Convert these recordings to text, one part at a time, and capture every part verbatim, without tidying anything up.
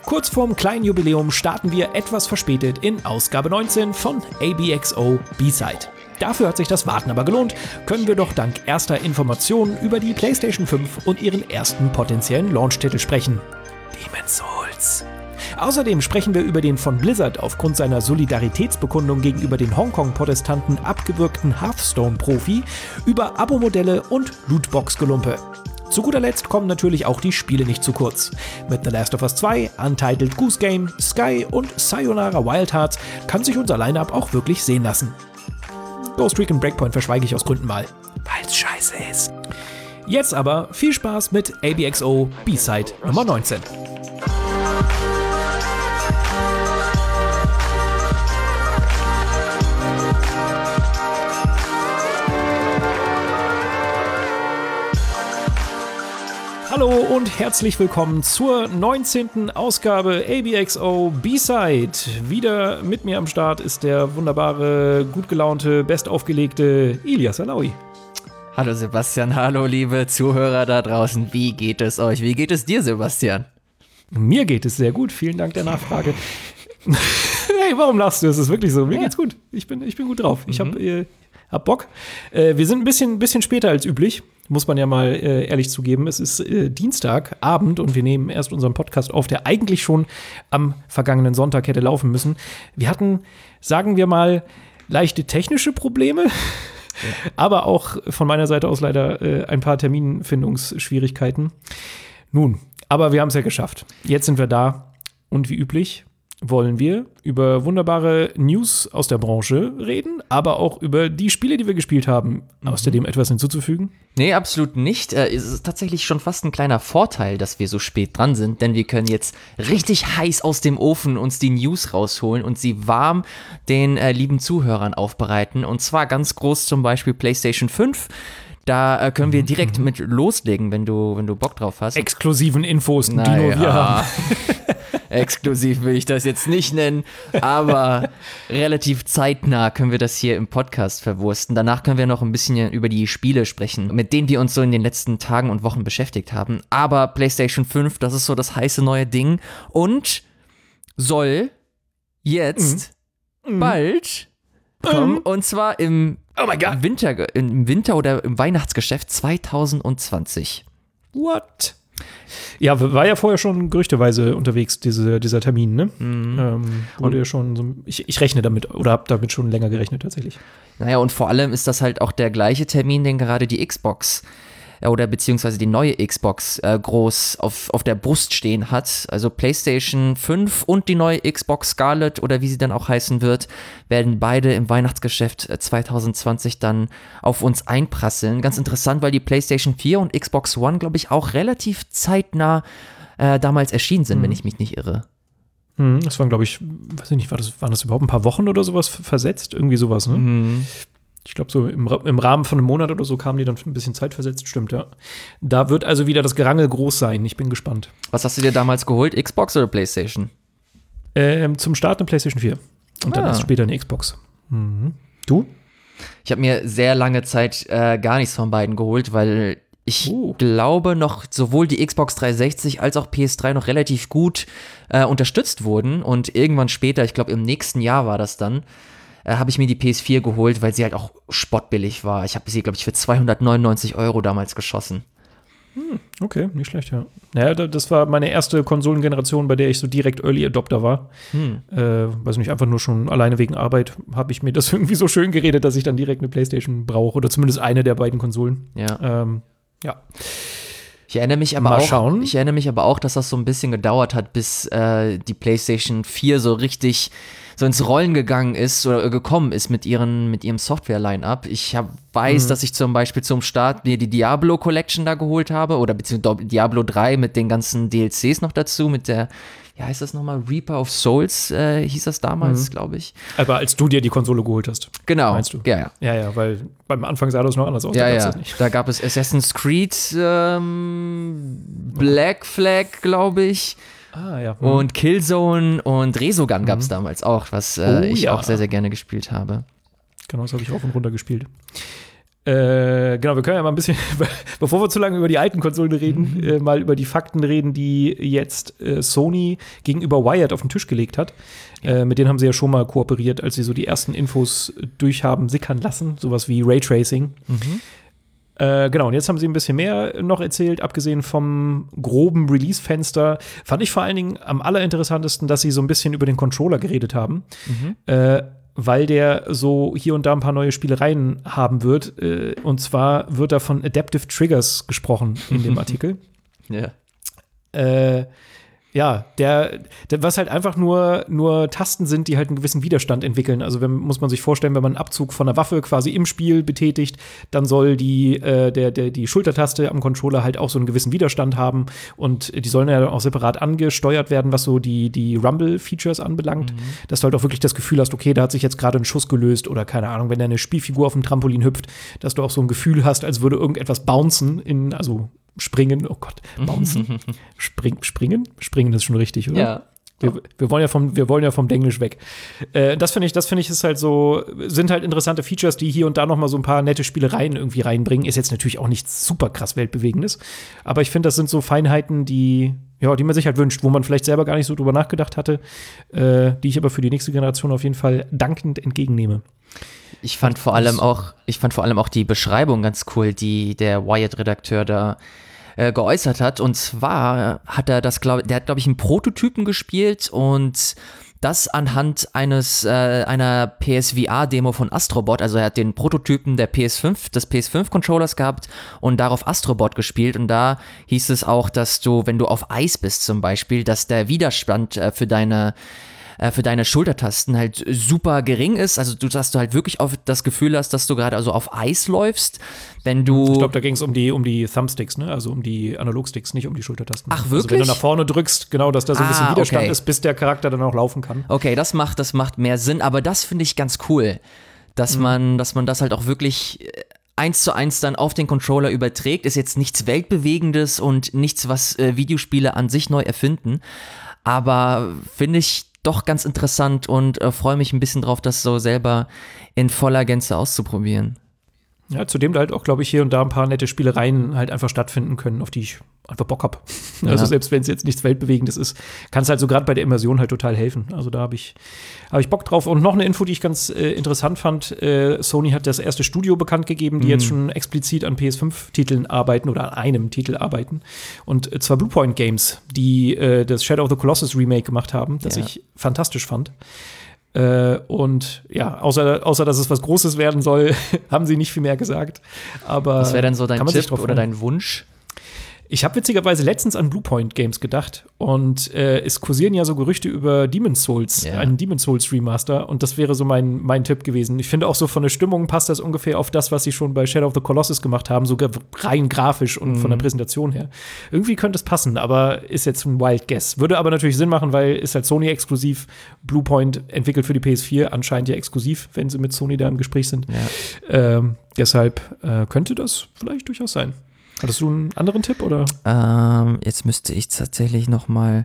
Kurz vorm kleinen Jubiläum starten wir etwas verspätet in Ausgabe neunzehn von A B X O B-Side. Dafür hat sich das Warten aber gelohnt, können wir doch dank erster Informationen über die PlayStation fünf und ihren ersten potenziellen Launch-Titel sprechen. Demon's Souls. Außerdem sprechen wir über den von Blizzard aufgrund seiner Solidaritätsbekundung gegenüber den Hongkong-Protestanten abgewürgten Hearthstone-Profi, über Abo-Modelle und Lootbox-Gelumpe. Zu guter Letzt kommen natürlich auch die Spiele nicht zu kurz. Mit The Last of Us zwei, Untitled Goose Game, Sky und Sayonara Wild Hearts kann sich unser Line-Up auch wirklich sehen lassen. Ghost Recon Breakpoint verschweige ich aus Gründen mal, weil's scheiße ist. Jetzt aber viel Spaß mit A B X O B-Side Nummer neunzehn. Hallo und herzlich willkommen zur neunzehnten Ausgabe A B X O B-Side. Wieder mit mir am Start ist der wunderbare, gut gelaunte, bestaufgelegte Ilias Alaoui. Hallo Sebastian, hallo liebe Zuhörer da draußen. Wie geht es euch? Wie geht es dir, Sebastian? Mir geht es sehr gut, vielen Dank der Nachfrage. Hey, warum lachst du? Es ist wirklich so, mir ja. geht's gut. Ich bin, ich bin gut drauf. Ich mhm. hab, äh, hab Bock. Äh, wir sind ein bisschen, bisschen später als üblich. Muss man ja mal äh, ehrlich zugeben. Es ist äh, Dienstagabend und wir nehmen erst unseren Podcast auf, der eigentlich schon am vergangenen Sonntag hätte laufen müssen. Wir hatten, sagen wir mal, leichte technische Probleme, ja. aber auch von meiner Seite aus leider äh, ein paar Terminfindungsschwierigkeiten. Nun, aber wir haben es ja geschafft. Jetzt sind wir da und wie üblich wollen wir über wunderbare News aus der Branche reden, aber auch über die Spiele, die wir gespielt haben. Mhm. Außerdem etwas hinzuzufügen? Nee, absolut nicht. Äh, es ist tatsächlich schon fast ein kleiner Vorteil, dass wir so spät dran sind, denn wir können jetzt richtig heiß aus dem Ofen uns die News rausholen und sie warm den äh, lieben Zuhörern aufbereiten. Und zwar ganz groß zum Beispiel PlayStation fünf. Da äh, können wir direkt mhm. mit loslegen, wenn du, wenn du Bock drauf hast. Exklusiven Infos, naja. die nur wir haben. Exklusiv will ich das jetzt nicht nennen, aber relativ zeitnah können wir das hier im Podcast verwursten. Danach können wir noch ein bisschen über die Spiele sprechen, mit denen wir uns so in den letzten Tagen und Wochen beschäftigt haben. Aber PlayStation fünf, das ist so das heiße neue Ding und soll jetzt mhm. bald mhm. kommen, und zwar im Oh my God. Winter, im Winter oder im Weihnachtsgeschäft zwanzig zwanzig. What? Ja, war ja vorher schon gerüchteweise unterwegs, diese, dieser Termin, ne? Mhm. Ähm, wurde ja schon so, ich, ich rechne damit oder habe damit schon länger gerechnet tatsächlich. Naja, und vor allem ist das halt auch der gleiche Termin, den gerade die Xbox oder beziehungsweise die neue Xbox äh, groß auf, auf der Brust stehen hat. Also PlayStation fünf und die neue Xbox Scarlett oder wie sie dann auch heißen wird, werden beide im Weihnachtsgeschäft zwanzig zwanzig dann auf uns einprasseln. Ganz interessant, weil die PlayStation vier und Xbox One, glaube ich, auch relativ zeitnah äh, damals erschienen sind, mhm. wenn ich mich nicht irre. Mhm, das waren, glaube ich, weiß ich nicht, war das, waren das überhaupt ein paar Wochen oder sowas versetzt? Irgendwie sowas, ne? Mhm. Ich glaube, so im, im Rahmen von einem Monat oder so kamen die dann ein bisschen zeitversetzt, stimmt, ja. Da wird also wieder das Gerangel groß sein. Ich bin gespannt. Was hast du dir damals geholt? Xbox oder PlayStation? Ähm, zum Start eine PlayStation vier. Und ah. dann erst später eine Xbox. Mhm. Du? Ich habe mir sehr lange Zeit äh, gar nichts von beiden geholt, weil ich uh. glaube noch sowohl die Xbox dreihundertsechzig als auch P S drei noch relativ gut äh, unterstützt wurden. Und irgendwann später, ich glaube im nächsten Jahr war das dann, habe ich mir die P S vier geholt, weil sie halt auch spottbillig war. Ich habe sie, glaube ich, für zweihundertneunundneunzig Euro damals geschossen. Hm, okay, nicht schlecht, ja. Naja, das war meine erste Konsolengeneration, bei der ich so direkt Early Adopter war. Hm. Äh, weiß nicht, einfach nur schon alleine wegen Arbeit habe ich mir das irgendwie so schön geredet, dass ich dann direkt eine PlayStation brauche. Oder zumindest eine der beiden Konsolen. Ja. Ähm, ja. Ich erinnere mich aber Mal auch, schauen. ich erinnere mich aber auch, dass das so ein bisschen gedauert hat, bis äh, die PlayStation vier so richtig so ins Rollen gegangen ist oder gekommen ist mit ihren mit ihrem Software-Line-Up. Ich hab, weiß, mhm. dass ich zum Beispiel zum Start mir die Diablo Collection da geholt habe oder beziehungsweise Diablo drei mit den ganzen D L Cs noch dazu, mit der, wie heißt das nochmal, Reaper of Souls äh, hieß das damals, mhm. glaube ich. Aber als du dir die Konsole geholt hast. Genau. Meinst du? Ja, ja. Ja, ja, weil beim Anfang sah das noch anders aus. Ja, da ja. Das nicht. Da gab es Assassin's Creed, ähm, Black Flag, glaube ich. Ah, ja. Und Killzone und Resogun gab es mhm. damals auch, was äh, oh, ich ja. auch sehr, sehr gerne gespielt habe. Genau, das habe ich rauf und runter gespielt. Äh, genau, wir können ja mal ein bisschen, bevor wir zu lange über die alten Konsolen reden, mhm. äh, mal über die Fakten reden, die jetzt äh, Sony gegenüber Wired auf den Tisch gelegt hat. Ja. Äh, mit denen haben sie ja schon mal kooperiert, als sie so die ersten Infos durchhaben sickern lassen, sowas wie Raytracing. Mhm. Äh, genau, und jetzt haben sie ein bisschen mehr noch erzählt, abgesehen vom groben Release-Fenster. Fand ich vor allen Dingen am allerinteressantesten, dass sie so ein bisschen über den Controller geredet haben. Mhm. Äh, weil der so hier und da ein paar neue Spielereien haben wird. Äh, und zwar wird da von Adaptive Triggers gesprochen in dem Artikel. Ja. Äh, ja, der, der, was halt einfach nur, nur Tasten sind, die halt einen gewissen Widerstand entwickeln. Also wenn, muss man sich vorstellen, wenn man einen Abzug von einer Waffe quasi im Spiel betätigt, dann soll die, äh, der, der, die Schultertaste am Controller halt auch so einen gewissen Widerstand haben. Und die sollen ja auch separat angesteuert werden, was so die, die Rumble-Features anbelangt. Mhm. Dass du halt auch wirklich das Gefühl hast, okay, da hat sich jetzt gerade ein Schuss gelöst oder keine Ahnung, wenn da eine Spielfigur auf dem Trampolin hüpft, dass du auch so ein Gefühl hast, als würde irgendetwas bouncen in, also springen, oh Gott, bouncen. Spring, springen? Springen ist schon richtig, oder? Ja. Wir, wir, wollen ja vom, wir wollen ja vom Denglisch weg. Äh, das finde ich, das finde ich ist halt so, sind halt interessante Features, die hier und da noch mal so ein paar nette Spielereien irgendwie reinbringen. Ist jetzt natürlich auch nichts super krass Weltbewegendes. Aber ich finde, das sind so Feinheiten, die, ja, die man sich halt wünscht, wo man vielleicht selber gar nicht so drüber nachgedacht hatte, äh, die ich aber für die nächste Generation auf jeden Fall dankend entgegennehme. Ich fand vor allem auch, ich fand vor allem auch die Beschreibung ganz cool, die der Wired-Redakteur da äh, geäußert hat. Und zwar hat er das, glaube der hat, glaube ich, einen Prototypen gespielt und das anhand eines äh, einer P S V R-Demo von Astrobot. Also er hat den Prototypen der P S fünf, des P S fünf Controllers gehabt und darauf Astrobot gespielt. Und da hieß es auch, dass du, wenn du auf Eis bist zum Beispiel, dass der Widerstand äh, für deine für deine Schultertasten halt super gering ist, also du, dass du halt wirklich auf das Gefühl hast, dass du gerade also auf Eis läufst, wenn du Ich glaube, da ging es um die, um die Thumbsticks, ne? Also um die Analogsticks, nicht um die Schultertasten. Ach, wirklich? Also wenn du nach vorne drückst, genau, dass da so ein bisschen ah, Widerstand okay. ist, bis der Charakter dann auch laufen kann. Okay, das macht, das macht mehr Sinn, aber das finde ich ganz cool, dass mhm. man, dass man das halt auch wirklich eins zu eins dann auf den Controller überträgt. Ist jetzt nichts Weltbewegendes und nichts, was äh, Videospiele an sich neu erfinden, aber finde ich doch ganz interessant und äh, freue mich ein bisschen drauf, das so selber in voller Gänze auszuprobieren. Ja, zudem halt auch, glaube ich, hier und da ein paar nette Spielereien halt einfach stattfinden können, auf die ich einfach Bock habe. Ja. Also selbst wenn es jetzt nichts Weltbewegendes ist, kann es halt so gerade bei der Immersion halt total helfen. Also da habe ich, hab ich Bock drauf. Und noch eine Info, die ich ganz äh, interessant fand. Äh, Sony hat das erste Studio bekannt gegeben, die mhm. jetzt schon explizit an P S fünf Titeln arbeiten oder an einem Titel arbeiten. Und äh, zwar Bluepoint Games, die äh, das Shadow of the Colossus Remake gemacht haben, das ja. ich fantastisch fand. Äh, und ja, außer, außer dass es was Großes werden soll, haben sie nicht viel mehr gesagt. Aber was wäre denn so dein Tipp oder freuen. dein Wunsch? Ich habe witzigerweise letztens an Bluepoint Games gedacht und äh, es kursieren ja so Gerüchte über Demon's Souls, yeah. einen Demon's Souls Remaster und das wäre so mein, mein Tipp gewesen. Ich finde auch so von der Stimmung passt das ungefähr auf das, was sie schon bei Shadow of the Colossus gemacht haben, sogar rein grafisch und mhm. von der Präsentation her. Irgendwie könnte es passen, aber ist jetzt ein Wild Guess. Würde aber natürlich Sinn machen, weil ist halt Sony exklusiv. Bluepoint entwickelt für die P S vier, anscheinend ja exklusiv, wenn sie mit Sony da im Gespräch sind. Ja. Ähm, deshalb äh, könnte das vielleicht durchaus sein. Hattest du einen anderen Tipp, oder? Ähm, jetzt müsste ich tatsächlich noch mal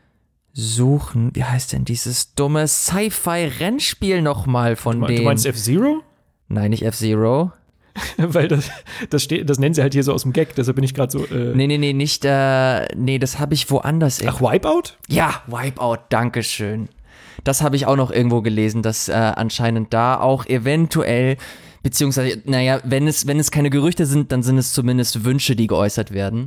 suchen. Wie heißt denn dieses dumme Sci-Fi-Rennspiel noch mal von du, denen? Du meinst F-Zero? Nein, nicht F-Zero. Weil das, das, steht, das nennen sie halt hier so aus dem Gag, deshalb bin ich gerade so äh Nee, nee, nee, nicht, äh, nee, das habe ich woanders. Ach, Wipeout? Ja, Wipeout, dankeschön. Das habe ich auch noch irgendwo gelesen, dass äh, anscheinend da auch eventuell beziehungsweise, naja, wenn es, wenn es keine Gerüchte sind, dann sind es zumindest Wünsche, die geäußert werden.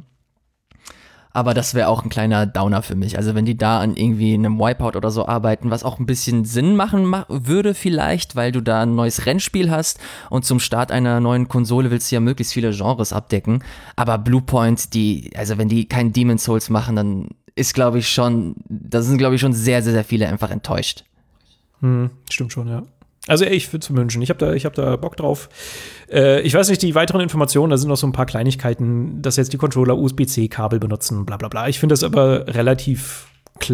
Aber das wäre auch ein kleiner Downer für mich. Also wenn die da an irgendwie einem Wipeout oder so arbeiten, was auch ein bisschen Sinn machen ma- würde vielleicht, weil du da ein neues Rennspiel hast und zum Start einer neuen Konsole willst du ja möglichst viele Genres abdecken. Aber Bluepoint, die, also wenn die kein Demon's Souls machen, dann ist, glaube ich, schon, da sind, glaube ich, schon sehr, sehr, sehr viele einfach enttäuscht. Hm, stimmt schon, ja. Also ich würde es mir wünschen. Ich habe da, ich hab da Bock drauf. Äh, ich weiß nicht, die weiteren Informationen, da sind noch so ein paar Kleinigkeiten, dass jetzt die Controller U S B C Kabel benutzen, bla bla bla. Ich finde das aber relativ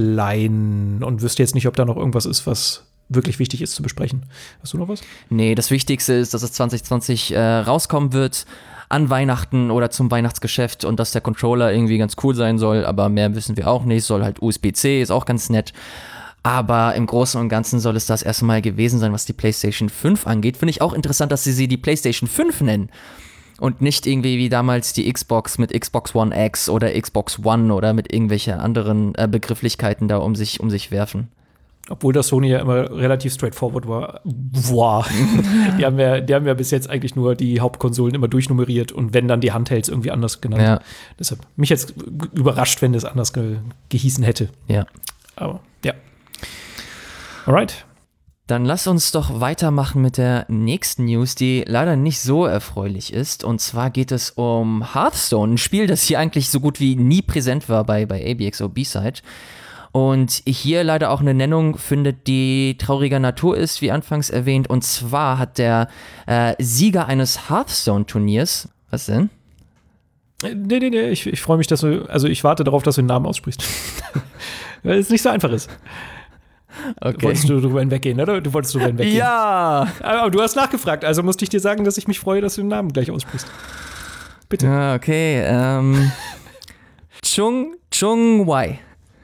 klein und wüsste jetzt nicht, ob da noch irgendwas ist, was wirklich wichtig ist zu besprechen. Hast du noch was? Nee, das Wichtigste ist, dass es zwanzig zwanzig äh, rauskommen wird an Weihnachten oder zum Weihnachtsgeschäft und dass der Controller irgendwie ganz cool sein soll, aber mehr wissen wir auch nicht. Soll halt U S B C, ist auch ganz nett. Aber im Großen und Ganzen soll es das erstmal gewesen sein, was die PlayStation fünf angeht. Finde ich auch interessant, dass sie sie die PlayStation fünf nennen. Und nicht irgendwie wie damals die Xbox mit Xbox One X oder Xbox One oder mit irgendwelchen anderen äh, Begrifflichkeiten da um sich, um sich werfen. Obwohl das Sony ja immer relativ straightforward war. Boah. die, haben ja, die haben ja bis jetzt eigentlich nur die Hauptkonsolen immer durchnummeriert und wenn dann die Handhelds irgendwie anders genannt. Ja. Deshalb mich jetzt überrascht, wenn das anders ge- gehießen hätte. Ja. Aber ja. Alright. Dann lass uns doch weitermachen mit der nächsten News, die leider nicht so erfreulich ist. Und zwar geht es um Hearthstone, ein Spiel, das hier eigentlich so gut wie nie präsent war bei, bei A B X O B-Side. Und hier leider auch eine Nennung findet, die trauriger Natur ist, wie anfangs erwähnt. Und zwar hat der äh, Sieger eines Hearthstone-Turniers, was denn? Nee, nee, nee, ich, ich freue mich, dass du, also ich warte darauf, dass du den Namen aussprichst. Weil es nicht so einfach ist. Okay. Wolltest du drüber hinweggehen, oder? Du wolltest drüber hinweggehen. Ja! Aber du hast nachgefragt, also musste ich dir sagen, dass ich mich freue, dass du den Namen gleich aussprichst. Bitte. Ja, okay. Ähm, Chung, Chung Wai.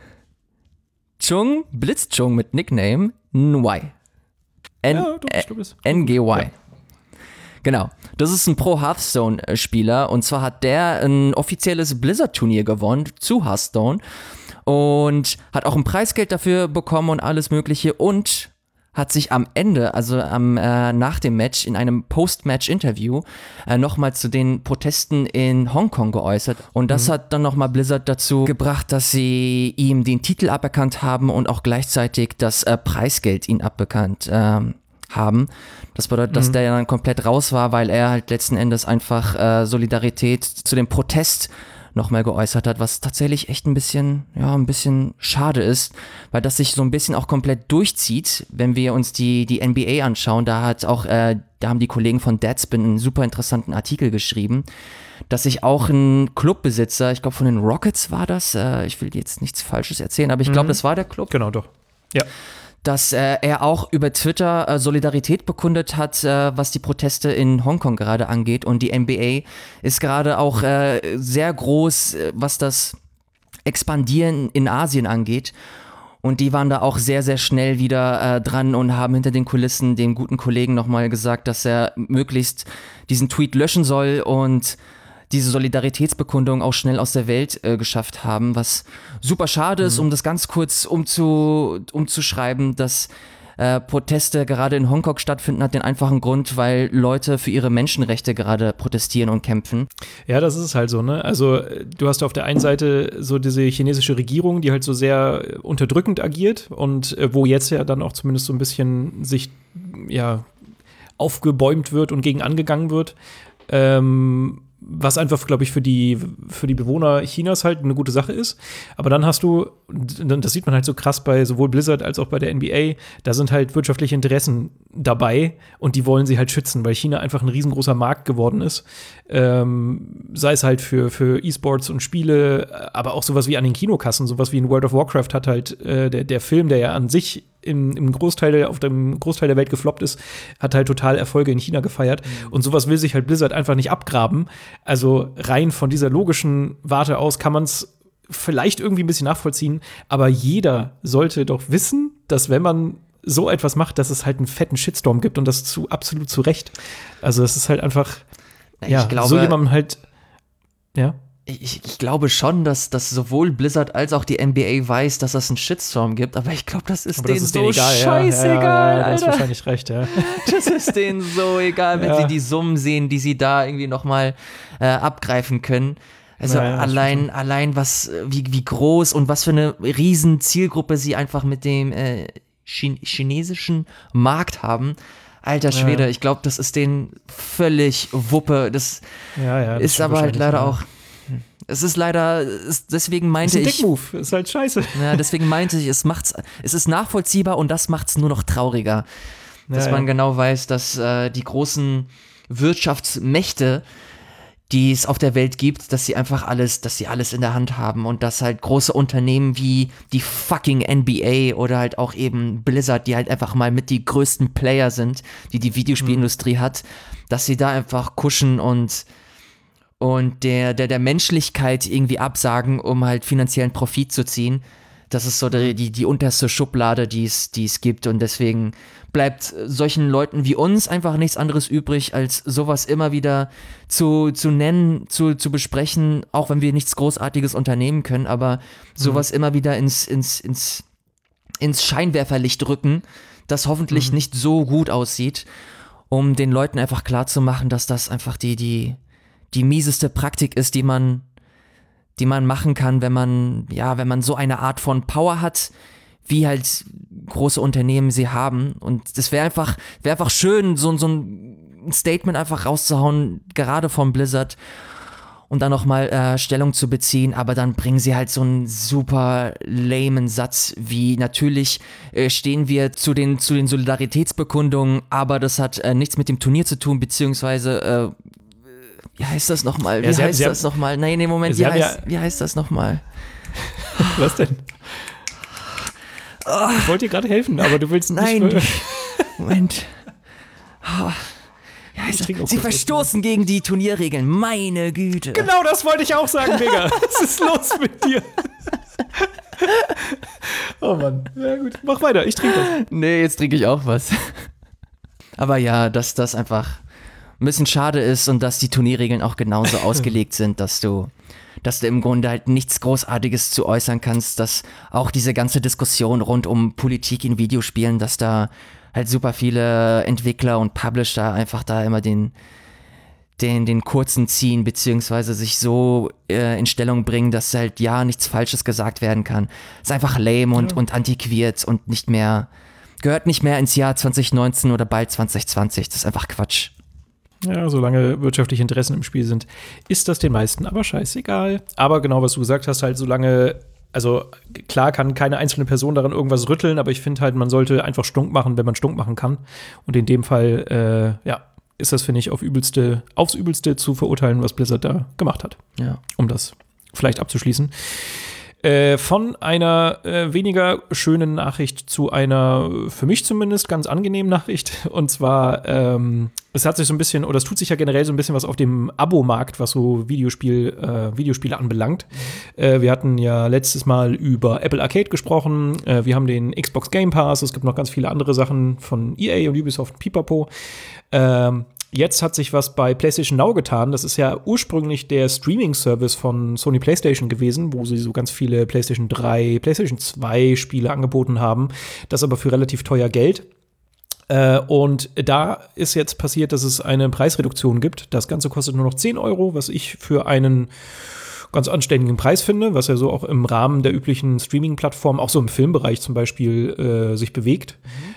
Chung, Blitzchung mit Nickname Nwai. N- Ja, doch, ich glaube, das- N G Y. Ja. Genau. Das ist ein Pro-Hearthstone-Spieler und zwar hat der ein offizielles Blizzard-Turnier gewonnen zu Hearthstone und hat auch ein Preisgeld dafür bekommen und alles Mögliche und hat sich am Ende, also am, äh, nach dem Match, in einem Post-Match-Interview äh, nochmal zu den Protesten in Hongkong geäußert. Und das mhm. hat dann nochmal Blizzard dazu gebracht, dass sie ihm den Titel aberkannt haben und auch gleichzeitig das äh, Preisgeld ihm abbekannt ähm, haben. Das bedeutet, dass mhm. der dann komplett raus war, weil er halt letzten Endes einfach äh, Solidarität zu dem Protest nochmal geäußert hat, was tatsächlich echt ein bisschen, ja, ein bisschen schade ist, weil das sich so ein bisschen auch komplett durchzieht, wenn wir uns die, die N B A anschauen. Da hat auch, äh, da haben die Kollegen von Deadspin einen super interessanten Artikel geschrieben, dass sich auch ein Clubbesitzer, ich glaube von den Rockets war das, äh, ich will jetzt nichts Falsches erzählen, aber ich glaube, mhm. das war der Club. Genau, doch. Ja. Dass äh, er auch über Twitter äh, Solidarität bekundet hat, äh, was die Proteste in Hongkong gerade angeht. Und die N B A ist gerade auch äh, sehr groß, äh, was das Expandieren in Asien angeht. Und die waren da auch sehr, sehr schnell wieder äh, dran und haben hinter den Kulissen dem guten Kollegen nochmal gesagt, dass er möglichst diesen Tweet löschen soll und diese Solidaritätsbekundung auch schnell aus der Welt äh, geschafft haben, was super schade ist, mhm. um das ganz kurz umzu, umzuschreiben, dass äh, Proteste gerade in Hongkong stattfinden, hat den einfachen Grund, weil Leute für ihre Menschenrechte gerade protestieren und kämpfen. Ja, das ist halt so, ne? Also du hast auf der einen Seite so diese chinesische Regierung, die halt so sehr unterdrückend agiert und äh, wo jetzt ja dann auch zumindest so ein bisschen sich, ja, aufgebäumt wird und gegen angegangen wird. Ähm Was einfach, glaube ich, für die, für die Bewohner Chinas halt eine gute Sache ist. Aber dann hast du, das sieht man halt so krass bei sowohl Blizzard als auch bei der N B A, da sind halt wirtschaftliche Interessen dabei und die wollen sie halt schützen, weil China einfach ein riesengroßer Markt geworden ist. Ähm, sei es halt für, für E-Sports und Spiele, aber auch sowas wie an den Kinokassen, sowas wie in World of Warcraft hat halt äh, der, der Film, der ja an sich im, im Großteil, auf dem Großteil der Welt gefloppt ist, hat halt total Erfolge in China gefeiert. Mhm. Und sowas will sich halt Blizzard einfach nicht abgraben. Also rein von dieser logischen Warte aus kann man es vielleicht irgendwie ein bisschen nachvollziehen, aber jeder sollte doch wissen, dass wenn man so etwas macht, dass es halt einen fetten Shitstorm gibt und das zu absolut zu Recht. Also es ist halt einfach, ich ja, glaube, so jemandem halt, ja. Ich, ich glaube schon, dass, dass sowohl Blizzard als auch die N B A weiß, dass es einen Shitstorm gibt, aber ich glaube, das ist aber denen das ist so denen egal, scheißegal, ja, ja, ja, Alter. Du hast wahrscheinlich recht, ja. Das ist denen so egal, wenn ja. sie die Summen sehen, die sie da irgendwie nochmal äh, abgreifen können. Also ja, ja, allein, allein was, wie, wie groß und was für eine riesen Zielgruppe sie einfach mit dem äh, Ch- chinesischen Markt haben. Alter Schwede, ja. Ich glaube, das ist denen völlig Wuppe. Das, ja, ja, das ist aber halt leider ja. auch. Es ist leider, es, deswegen meinte ich. Das ist ein Dickmove, ist halt scheiße. Ja, deswegen meinte ich, es macht's, es ist nachvollziehbar und das macht's nur noch trauriger. Dass ja, man ja. genau weiß, dass äh, die großen Wirtschaftsmächte, die es auf der Welt gibt, dass sie einfach alles, dass sie alles in der Hand haben und dass halt große Unternehmen wie die fucking N B A oder halt auch eben Blizzard, die halt einfach mal mit die größten Player sind, die die Videospielindustrie mhm. hat, dass sie da einfach kuschen und und der, der, der Menschlichkeit irgendwie absagen, um halt finanziellen Profit zu ziehen. Das ist so die, die, die unterste Schublade, die es, die es gibt. Und deswegen bleibt solchen Leuten wie uns einfach nichts anderes übrig, als sowas immer wieder zu, zu nennen, zu, zu besprechen, auch wenn wir nichts Großartiges unternehmen können, aber sowas mhm. immer wieder ins, ins, ins, ins Scheinwerferlicht rücken, das hoffentlich mhm. nicht so gut aussieht, um den Leuten einfach klarzumachen, dass das einfach die, die, die mieseste Praktik ist, die man die man machen kann, wenn man, ja, wenn man so eine Art von Power hat, wie halt große Unternehmen sie haben. Und es wäre einfach, wäre einfach schön, so, so ein Statement einfach rauszuhauen, gerade vom Blizzard, und dann nochmal äh, Stellung zu beziehen, aber dann bringen sie halt so einen super lamen Satz, wie natürlich äh, stehen wir zu den, zu den Solidaritätsbekundungen, aber das hat äh, nichts mit dem Turnier zu tun, beziehungsweise äh, wie heißt das nochmal? Wie ja, heißt haben, das nochmal? Nein, nee, Moment, wie heißt, ja, wie heißt das nochmal? Was denn? Oh. Ich wollte dir gerade helfen, aber du willst Nein. nicht... Nein, Moment. Oh. Ja, Sie verstoßen gegen die Turnierregeln, meine Güte. Genau das wollte ich auch sagen, Digga. Was ist los mit dir? Oh Mann, ja gut, mach weiter, ich trinke das. Nee, jetzt trinke ich auch was. Aber ja, dass das einfach ein bisschen schade ist und dass die Turnierregeln auch genauso ausgelegt sind, dass du, dass du im Grunde halt nichts Großartiges zu äußern kannst, dass auch diese ganze Diskussion rund um Politik in Videospielen, dass da halt super viele Entwickler und Publisher einfach da immer den, den, den kurzen ziehen, beziehungsweise sich so äh, in Stellung bringen, dass halt ja nichts Falsches gesagt werden kann. Ist einfach lame und, ja. und antiquiert und nicht mehr, gehört nicht mehr ins Jahr zwanzig neunzehn oder bald zwanzig zwanzig. Das ist einfach Quatsch. Ja, solange wirtschaftliche Interessen im Spiel sind, ist das den meisten aber scheißegal. Aber genau, was du gesagt hast, halt solange, also klar kann keine einzelne Person daran irgendwas rütteln, aber ich finde halt, man sollte einfach stunk machen, wenn man stunk machen kann. Und in dem Fall, äh, ja, ist das, finde ich, auf übelste, aufs Übelste zu verurteilen, was Blizzard da gemacht hat. Ja. Um das vielleicht abzuschließen. Äh, von einer äh, weniger schönen Nachricht zu einer, für mich zumindest, ganz angenehmen Nachricht. Und zwar, ähm, es hat sich so ein bisschen, oder es tut sich ja generell so ein bisschen was auf dem Abo-Markt, was so Videospiel, äh, Videospiele anbelangt. Mhm. Äh, wir hatten ja letztes Mal über Apple Arcade gesprochen. Äh, wir haben den Xbox Game Pass. Es gibt noch ganz viele andere Sachen von E A und Ubisoft und Pipapo. Ähm, Jetzt hat sich was bei PlayStation Now getan. Das ist ja ursprünglich der Streaming-Service von Sony PlayStation gewesen, wo sie so ganz viele PlayStation drei, PlayStation zwei Spiele angeboten haben. Das aber für relativ teuer Geld. Äh, und da ist jetzt passiert, dass es eine Preisreduktion gibt. Das Ganze kostet nur noch zehn Euro, was ich für einen ganz anständigen Preis finde, was ja so auch im Rahmen der üblichen Streaming-Plattformen, auch so im Filmbereich zum Beispiel, äh, sich bewegt. Mhm.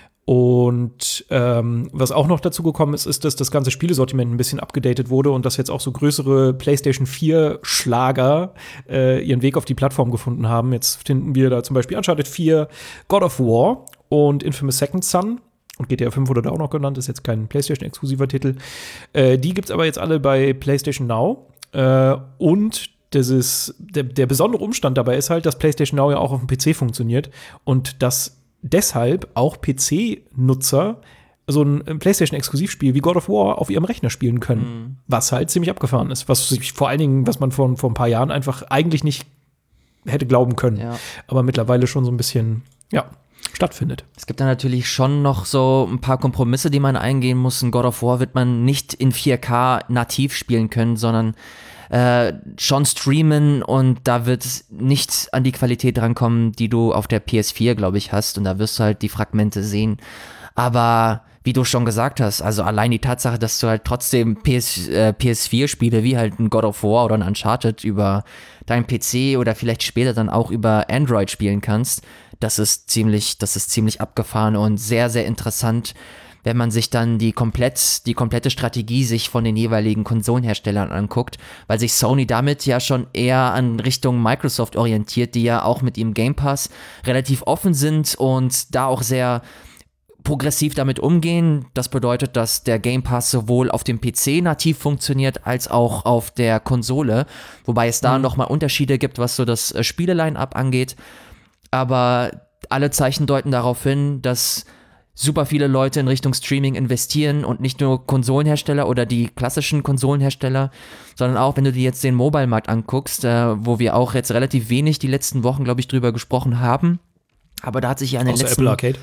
Und ähm, was auch noch dazu gekommen ist, ist, dass das ganze Spielesortiment ein bisschen abgedatet wurde und dass jetzt auch so größere PlayStation vier Schlager äh, ihren Weg auf die Plattform gefunden haben. Jetzt finden wir da zum Beispiel Uncharted vier, God of War und Infamous Second Son. Und G T A fünf wurde da auch noch genannt, ist jetzt kein PlayStation-exklusiver Titel. Äh, die gibt's aber jetzt alle bei PlayStation Now. Äh, und das ist, der, der besondere Umstand dabei ist halt, dass PlayStation Now ja auch auf dem P C funktioniert und das deshalb auch P C-Nutzer so ein PlayStation-Exklusivspiel wie God of War auf ihrem Rechner spielen können. Mhm. Was halt ziemlich abgefahren ist. Was sich vor allen Dingen, was man vor, vor ein paar Jahren einfach eigentlich nicht hätte glauben können. Ja. Aber mittlerweile schon so ein bisschen, ja, stattfindet. Es gibt da natürlich schon noch so ein paar Kompromisse, die man eingehen muss. In God of War wird man nicht in vier K nativ spielen können, sondern Äh, schon streamen und da wird nicht an die Qualität drankommen, die du auf der P S vier, glaube ich, hast und da wirst du halt die Fragmente sehen. Aber wie du schon gesagt hast, also allein die Tatsache, dass du halt trotzdem P S, äh, P S vier Spiele wie halt ein God of War oder ein Uncharted über deinen P C oder vielleicht später dann auch über Android spielen kannst, das ist ziemlich, das ist ziemlich abgefahren und sehr, sehr interessant, wenn man sich dann die komplett, die komplette Strategie sich von den jeweiligen Konsolenherstellern anguckt, weil sich Sony damit ja schon eher an Richtung Microsoft orientiert, die ja auch mit ihrem Game Pass relativ offen sind und da auch sehr progressiv damit umgehen. Das bedeutet, dass der Game Pass sowohl auf dem P C nativ funktioniert, als auch auf der Konsole, wobei es da mhm. nochmal Unterschiede gibt, was so das Spiele-Line-Up angeht, aber alle Zeichen deuten darauf hin, dass super viele Leute in Richtung Streaming investieren und nicht nur Konsolenhersteller oder die klassischen Konsolenhersteller, sondern auch, wenn du dir jetzt den Mobile-Markt anguckst, äh, wo wir auch jetzt relativ wenig die letzten Wochen, glaube ich, drüber gesprochen haben. Aber da hat sich ja in den Außer letzten... Apple Arcade.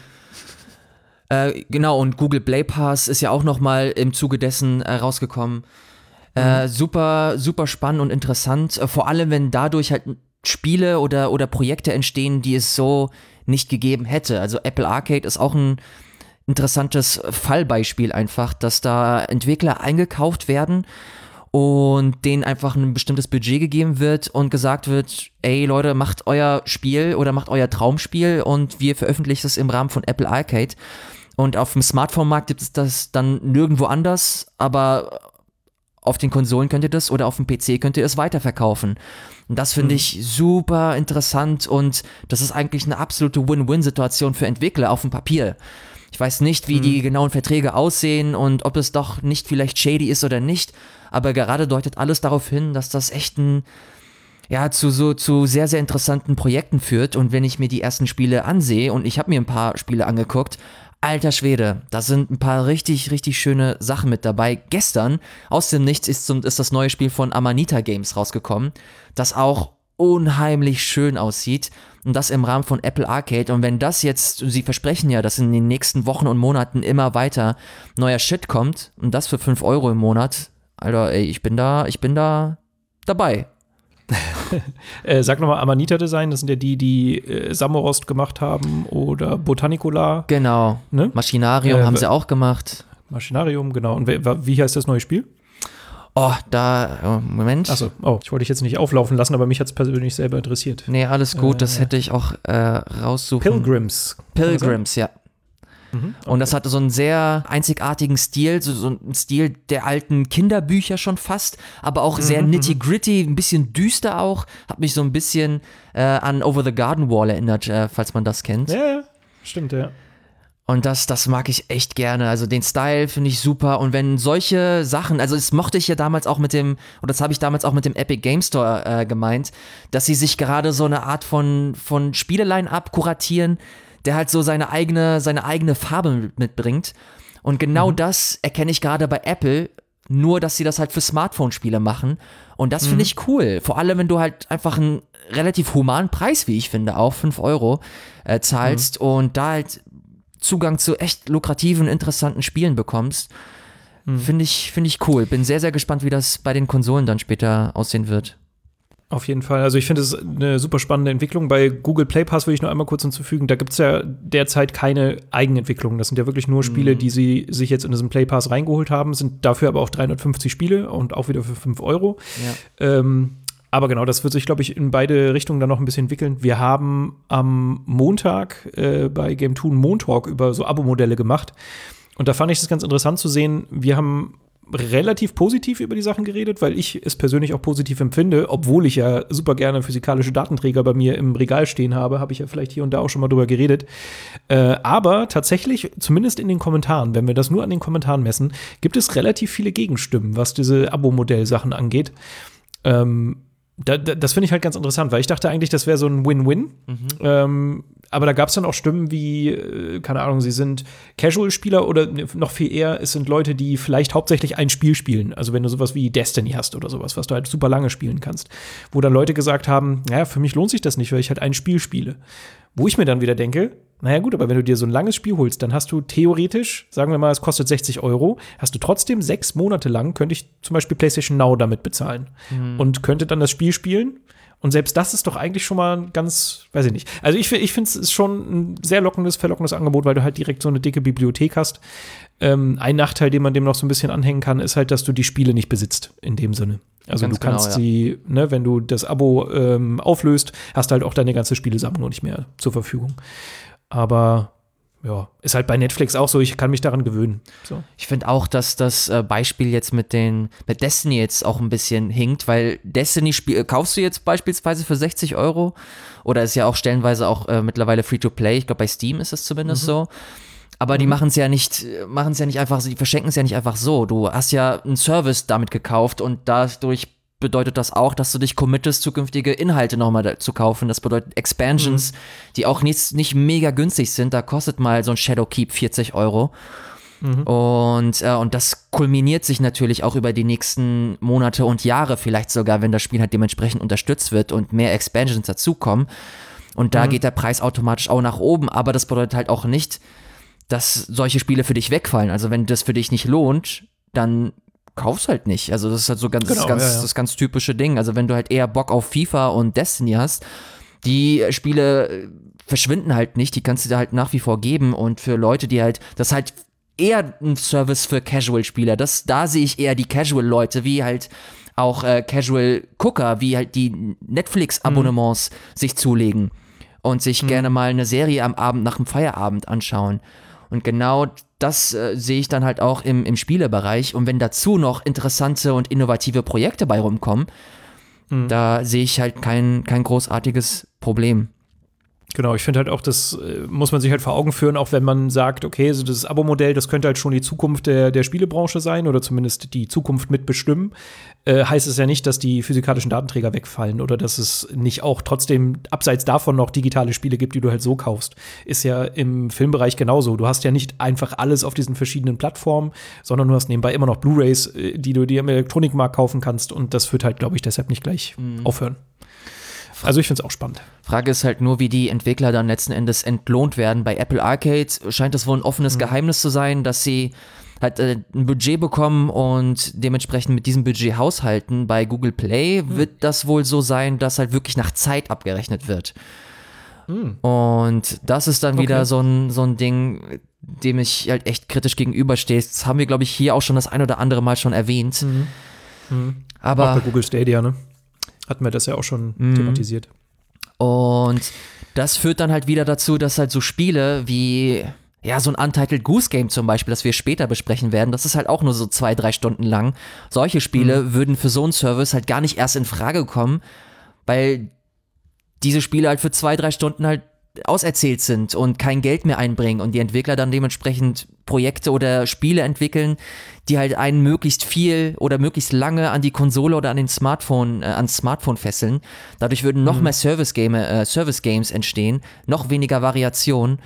Äh, genau, und Google Play Pass ist ja auch nochmal im Zuge dessen äh, rausgekommen. Mhm. Äh, super, super spannend und interessant. Äh, vor allem, wenn dadurch halt Spiele oder, oder Projekte entstehen, die es so nicht gegeben hätte. Also Apple Arcade ist auch ein interessantes Fallbeispiel einfach, dass da Entwickler eingekauft werden und denen einfach ein bestimmtes Budget gegeben wird und gesagt wird, ey Leute, macht euer Spiel oder macht euer Traumspiel und wir veröffentlichen es im Rahmen von Apple Arcade. Und auf dem Smartphone-Markt gibt es das dann nirgendwo anders, aber auf den Konsolen könnt ihr das oder auf dem P C könnt ihr es weiterverkaufen. Und das finde ich super interessant und das ist eigentlich eine absolute Win-Win-Situation für Entwickler auf dem Papier. Ich weiß nicht, wie mhm. die genauen Verträge aussehen und ob es doch nicht vielleicht shady ist oder nicht, aber gerade deutet alles darauf hin, dass das echt ein, ja, zu so, zu sehr, sehr interessanten Projekten führt. Und wenn ich mir die ersten Spiele ansehe, und ich habe mir ein paar Spiele angeguckt, alter Schwede, da sind ein paar richtig, richtig schöne Sachen mit dabei. Gestern, aus dem Nichts, ist, zum, ist das neue Spiel von Amanita Games rausgekommen, das auch unheimlich schön aussieht und das im Rahmen von Apple Arcade. Und wenn das jetzt, sie versprechen ja, dass in den nächsten Wochen und Monaten immer weiter neuer Shit kommt und das für fünf Euro im Monat, Alter, ey, ich bin da, ich bin da dabei. äh, sag nochmal, Amanita Design, das sind ja die, die äh, Samorost gemacht haben oder Botanicola. Genau, ne? Machinarium äh, haben sie auch gemacht. Machinarium, genau. Und wie heißt das neue Spiel? Oh, da, oh, Moment. Achso, oh, ich wollte dich jetzt nicht auflaufen lassen, aber mich hat es persönlich selber interessiert. Nee, alles gut, äh, das hätte ich auch äh, raussuchen. Pilgrims. Pilgrims, ja. Mhm, okay. Und das hatte so einen sehr einzigartigen Stil, so, so einen Stil der alten Kinderbücher schon fast, aber auch sehr mhm, nitty-gritty, ein bisschen düster auch. Hat mich so ein bisschen äh, an Over the Garden Wall erinnert, äh, falls man das kennt. Ja, stimmt, ja. Und das, das mag ich echt gerne. Also den Style finde ich super. Und wenn solche Sachen, also das mochte ich ja damals auch mit dem, oder das habe ich damals auch mit dem Epic Game Store äh, gemeint, dass sie sich gerade so eine Art von, von Spieleline-Up kuratieren, der halt so seine eigene, seine eigene Farbe mitbringt. Und genau mhm. das erkenne ich gerade bei Apple, nur dass sie das halt für Smartphone-Spiele machen. Und das mhm. finde ich cool. Vor allem, wenn du halt einfach einen relativ humanen Preis, wie ich finde, auch fünf Euro äh, zahlst mhm. und da halt Zugang zu echt lukrativen, interessanten Spielen bekommst. Mhm. Finde ich, finde ich cool. Bin sehr, sehr gespannt, wie das bei den Konsolen dann später aussehen wird. Auf jeden Fall. Also ich finde es eine super spannende Entwicklung. Bei Google Play Pass will ich nur einmal kurz hinzufügen, da gibt es ja derzeit keine Eigenentwicklung. Das sind ja wirklich nur Spiele, mhm. die sie sich jetzt in diesen Play Pass reingeholt haben, sind dafür aber auch dreihundertfünfzig Spiele und auch wieder für fünf Euro. Ja. Ähm, aber genau, das wird sich, glaube ich, in beide Richtungen dann noch ein bisschen entwickeln. Wir haben am Montag äh, bei Game two einen Montalk über so Abo-Modelle gemacht. Und da fand ich es ganz interessant zu sehen, wir haben relativ positiv über die Sachen geredet, weil ich es persönlich auch positiv empfinde, obwohl ich ja super gerne physikalische Datenträger bei mir im Regal stehen habe, habe ich ja vielleicht hier und da auch schon mal drüber geredet. Äh, aber tatsächlich, zumindest in den Kommentaren, wenn wir das nur an den Kommentaren messen, gibt es relativ viele Gegenstimmen, was diese Abo-Modell-Sachen angeht. Ähm, da, da, das finde ich halt ganz interessant, weil ich dachte eigentlich, das wäre so ein Win-Win. Mhm. Ähm, aber da gab es dann auch Stimmen wie, äh, keine Ahnung, sie sind Casual-Spieler oder noch viel eher, es sind Leute, die vielleicht hauptsächlich ein Spiel spielen. Also wenn du sowas wie Destiny hast oder sowas, was du halt super lange spielen kannst. Wo dann Leute gesagt haben, naja, für mich lohnt sich das nicht, weil ich halt ein Spiel spiele. Wo ich mir dann wieder denke, naja gut, aber wenn du dir so ein langes Spiel holst, dann hast du theoretisch, sagen wir mal, es kostet sechzig Euro, hast du trotzdem sechs Monate lang, könnte ich zum Beispiel PlayStation Now damit bezahlen. Mhm. Und könnte dann das Spiel spielen. Und selbst das ist doch eigentlich schon mal ganz, weiß ich nicht. Also ich, ich finde, es ist schon ein sehr lockendes, verlockendes Angebot, weil du halt direkt so eine dicke Bibliothek hast. Ähm, ein Nachteil, den man dem noch so ein bisschen anhängen kann, ist halt, dass du die Spiele nicht besitzt, in dem Sinne. Also ganz du kannst genau, ja. sie, ne, wenn du das Abo ähm, auflöst, hast du halt auch deine ganze Spielesammlung nicht mehr zur Verfügung. Aber ja, ist halt bei Netflix auch so, ich kann mich daran gewöhnen. So. Ich finde auch, dass das äh, Beispiel jetzt mit den mit Destiny jetzt auch ein bisschen hinkt, weil Destiny spiel, kaufst du jetzt beispielsweise für sechzig Euro oder ist ja auch stellenweise auch äh, mittlerweile Free-to-Play, ich glaube bei Steam ist es zumindest mhm. so. Aber die machen es ja nicht, machen es ja nicht einfach, die verschenken es ja nicht einfach so. Du hast ja einen Service damit gekauft und dadurch bedeutet das auch, dass du dich committest, zukünftige Inhalte nochmal zu kaufen. Das bedeutet Expansions, mhm. die auch nicht, nicht mega günstig sind. Da kostet mal so ein Shadowkeep vierzig Euro. Mhm. Und, äh, und das kulminiert sich natürlich auch über die nächsten Monate und Jahre, vielleicht sogar, wenn das Spiel halt dementsprechend unterstützt wird und mehr Expansions dazukommen. Und da mhm. geht der Preis automatisch auch nach oben, aber das bedeutet halt auch nicht, dass solche Spiele für dich wegfallen. Also wenn das für dich nicht lohnt, dann kauf's halt nicht. Also das ist halt so ganz, genau, ganz, ja, ja. das ganz typische Ding. Also wenn du halt eher Bock auf FIFA und Destiny hast, die Spiele verschwinden halt nicht, die kannst du dir halt nach wie vor geben und für Leute, die halt, das ist halt eher ein Service für Casual-Spieler. Das, da sehe ich eher die Casual-Leute, wie halt auch äh, Casual-Gucker, wie halt die Netflix-Abonnements mhm. sich zulegen und sich mhm. gerne mal eine Serie am Abend nach dem Feierabend anschauen. Und genau das äh, sehe ich dann halt auch im, im Spielebereich. Und wenn dazu noch interessante und innovative Projekte bei rumkommen, mhm. da sehe ich halt kein, kein großartiges Problem. Genau, ich finde halt auch, das äh, muss man sich halt vor Augen führen, auch wenn man sagt, okay, so das Abo-Modell, das könnte halt schon die Zukunft der, der Spielebranche sein oder zumindest die Zukunft mitbestimmen, äh, heißt es ja nicht, dass die physikalischen Datenträger wegfallen oder dass es nicht auch trotzdem abseits davon noch digitale Spiele gibt, die du halt so kaufst. Ist ja im Filmbereich genauso. Du hast ja nicht einfach alles auf diesen verschiedenen Plattformen, sondern du hast nebenbei immer noch Blu-Rays, die du dir im Elektronikmarkt kaufen kannst und das wird halt, glaube ich, deshalb nicht gleich mhm. aufhören. Also ich finde es auch spannend. Frage ist halt nur, wie die Entwickler dann letzten Endes entlohnt werden. Bei Apple Arcade scheint es wohl ein offenes mhm. Geheimnis zu sein, dass sie halt äh, ein Budget bekommen und dementsprechend mit diesem Budget haushalten. Bei Google Play mhm. wird das wohl so sein, dass halt wirklich nach Zeit abgerechnet wird. Mhm. Und das ist dann okay. wieder so ein, so ein Ding, dem ich halt echt kritisch gegenüberstehe. Das haben wir, glaube ich, hier auch schon das ein oder andere Mal schon erwähnt. Mhm. Mhm. Aber auch bei Google Stadia, ne? Hatten wir das ja auch schon mhm. thematisiert. Und das führt dann halt wieder dazu, dass halt so Spiele wie, ja, so ein Untitled Goose Game zum Beispiel, das wir später besprechen werden, das ist halt auch nur so zwei, drei Stunden lang. Solche Spiele mhm. würden für so einen Service halt gar nicht erst in Frage kommen, weil diese Spiele halt für zwei, drei Stunden halt auserzählt sind und kein Geld mehr einbringen und die Entwickler dann dementsprechend Projekte oder Spiele entwickeln, die halt einen möglichst viel oder möglichst lange an die Konsole oder an den Smartphone, äh, ans Smartphone fesseln. Dadurch würden noch mhm. mehr Service-Game, äh, Service-Games entstehen, noch weniger Variation.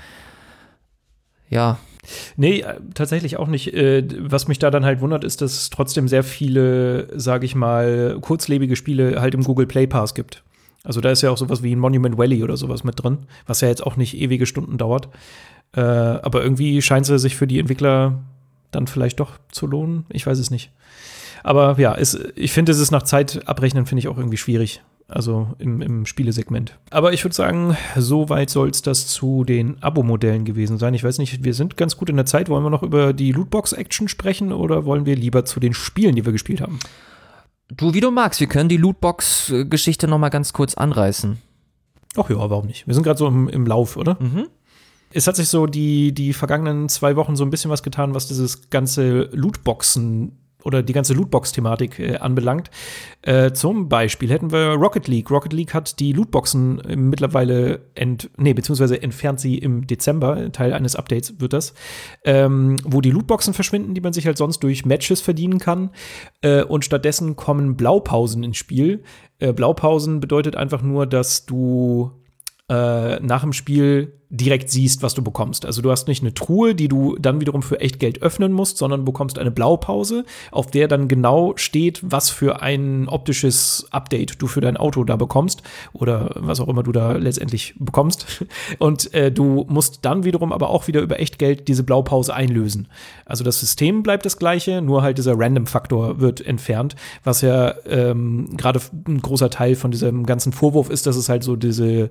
Ja. Nee, äh, tatsächlich auch nicht. Äh, was mich da dann halt wundert, ist, dass es trotzdem sehr viele, sage ich mal, kurzlebige Spiele halt im Google Play Pass gibt. Also da ist ja auch sowas wie ein Monument Valley oder sowas mit drin, was ja jetzt auch nicht ewige Stunden dauert. Äh, aber irgendwie scheint es sich für die Entwickler dann vielleicht doch zu lohnen. Ich weiß es nicht. Aber ja, es, ich finde, es ist nach Zeit abrechnen, finde ich auch irgendwie schwierig. Also im, im Spielesegment. Aber ich würde sagen, soweit soll es das zu den Abo-Modellen gewesen sein. Ich weiß nicht, wir sind ganz gut in der Zeit. Wollen wir noch über die Lootbox-Action sprechen oder wollen wir lieber zu den Spielen, die wir gespielt haben? Du, wie du magst, wir können die Lootbox-Geschichte noch mal ganz kurz anreißen. Ach ja, warum nicht? Wir sind gerade so im, im Lauf, oder? Mhm. Es hat sich so die, die vergangenen zwei Wochen so ein bisschen was getan, was dieses ganze Lootboxen oder die ganze Lootbox-Thematik äh, anbelangt. Äh, zum Beispiel hätten wir Rocket League. Rocket League hat die Lootboxen äh, mittlerweile ent, nee, beziehungsweise entfernt sie im Dezember. Teil eines Updates wird das. Ähm, wo die Lootboxen verschwinden, die man sich halt sonst durch Matches verdienen kann. Äh, und stattdessen kommen Blaupausen ins Spiel. Äh, Blaupausen bedeutet einfach nur, dass du äh, nach dem Spiel direkt siehst, was du bekommst. Also du hast nicht eine Truhe, die du dann wiederum für echt Geld öffnen musst, sondern du bekommst eine Blaupause, auf der dann genau steht, was für ein optisches Update du für dein Auto da bekommst oder was auch immer du da letztendlich bekommst. Und äh, du musst dann wiederum aber auch wieder über echt Geld diese Blaupause einlösen. Also das System bleibt das gleiche, nur halt dieser Random-Faktor wird entfernt, was ja ähm, gerade ein großer Teil von diesem ganzen Vorwurf ist, dass es halt so diese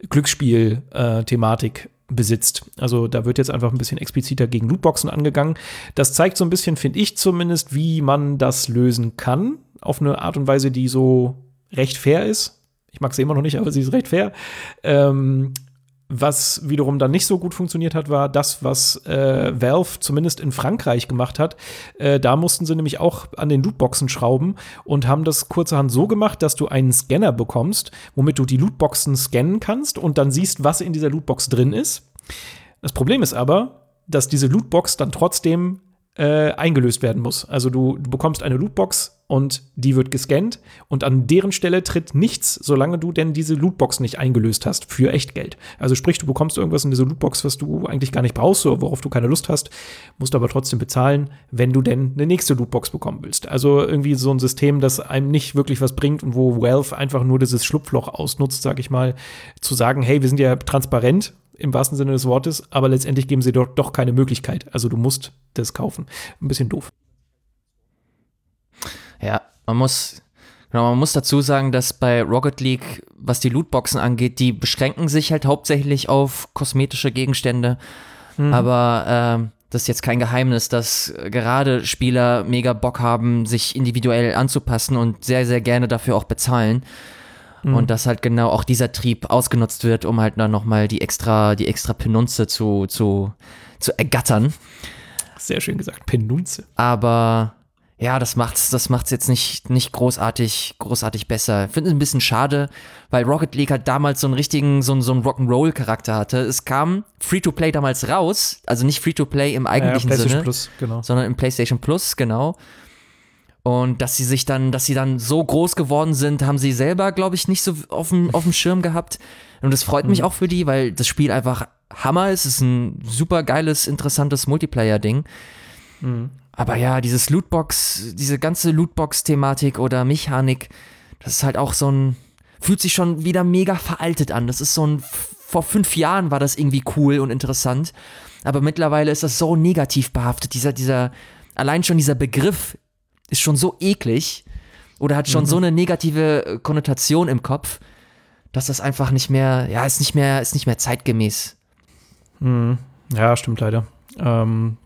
Glücksspiel-Thematik besitzt. Also da wird jetzt einfach ein bisschen expliziter gegen Lootboxen angegangen. Das zeigt so ein bisschen, finde ich zumindest, wie man das lösen kann. Auf eine Art und Weise, die so recht fair ist. Ich mag sie immer noch nicht, aber sie ist recht fair. Ähm, was wiederum dann nicht so gut funktioniert hat, war das, was äh, Valve zumindest in Frankreich gemacht hat. Äh, da mussten sie nämlich auch an den Lootboxen schrauben und haben das kurzerhand so gemacht, dass du einen Scanner bekommst, womit du die Lootboxen scannen kannst und dann siehst, was in dieser Lootbox drin ist. Das Problem ist aber, dass diese Lootbox dann trotzdem äh, eingelöst werden muss. Also du, du bekommst eine Lootbox und die wird gescannt und an deren Stelle tritt nichts, solange du denn diese Lootbox nicht eingelöst hast für Echtgeld. Also sprich, du bekommst irgendwas in diese Lootbox, was du eigentlich gar nicht brauchst oder worauf du keine Lust hast, musst aber trotzdem bezahlen, wenn du denn eine nächste Lootbox bekommen willst. Also irgendwie so ein System, das einem nicht wirklich was bringt und wo Valve einfach nur dieses Schlupfloch ausnutzt, sag ich mal, zu sagen, hey, wir sind ja transparent, im wahrsten Sinne des Wortes, aber letztendlich geben sie doch, doch keine Möglichkeit. Also du musst das kaufen. Ein bisschen doof. Ja, man muss, genau, man muss dazu sagen, dass bei Rocket League, was die Lootboxen angeht, die beschränken sich halt hauptsächlich auf kosmetische Gegenstände. Mhm. Aber ähm, das ist jetzt kein Geheimnis, dass gerade Spieler mega Bock haben, sich individuell anzupassen und sehr, sehr gerne dafür auch bezahlen. Und dass halt genau auch dieser Trieb ausgenutzt wird, um halt dann nochmal die extra, die extra Penunze zu, zu, zu ergattern. Sehr schön gesagt, Penunze. Aber ja, das macht's, das macht's jetzt nicht, nicht großartig, großartig besser. Ich finde es ein bisschen schade, weil Rocket League halt damals so einen richtigen, so einen, so einen Rock'n'Roll-Charakter hatte. Es kam Free-to-Play damals raus, also nicht Free-to-Play im eigentlichen ja, Sinne, Plus, genau. sondern im PlayStation Plus, genau. Und dass sie sich dann, dass sie dann so groß geworden sind, haben sie selber, glaube ich, nicht so auf dem, auf dem Schirm gehabt. Und das freut mhm. mich auch für die, weil das Spiel einfach Hammer ist. Es ist ein super geiles, interessantes Multiplayer-Ding. Mhm. Aber ja, dieses Lootbox, diese ganze Lootbox-Thematik oder Mechanik, das ist halt auch so ein, fühlt sich schon wieder mega veraltet an. Das ist so ein, vor fünf Jahren war das irgendwie cool und interessant. Aber mittlerweile ist das so negativ behaftet. Dieser, dieser, allein schon dieser Begriff ist schon so eklig oder hat schon mhm. so eine negative Konnotation im Kopf, dass das einfach nicht mehr, ja, ist nicht mehr, ist nicht mehr zeitgemäß. Mhm. Ja, stimmt leider. Ähm,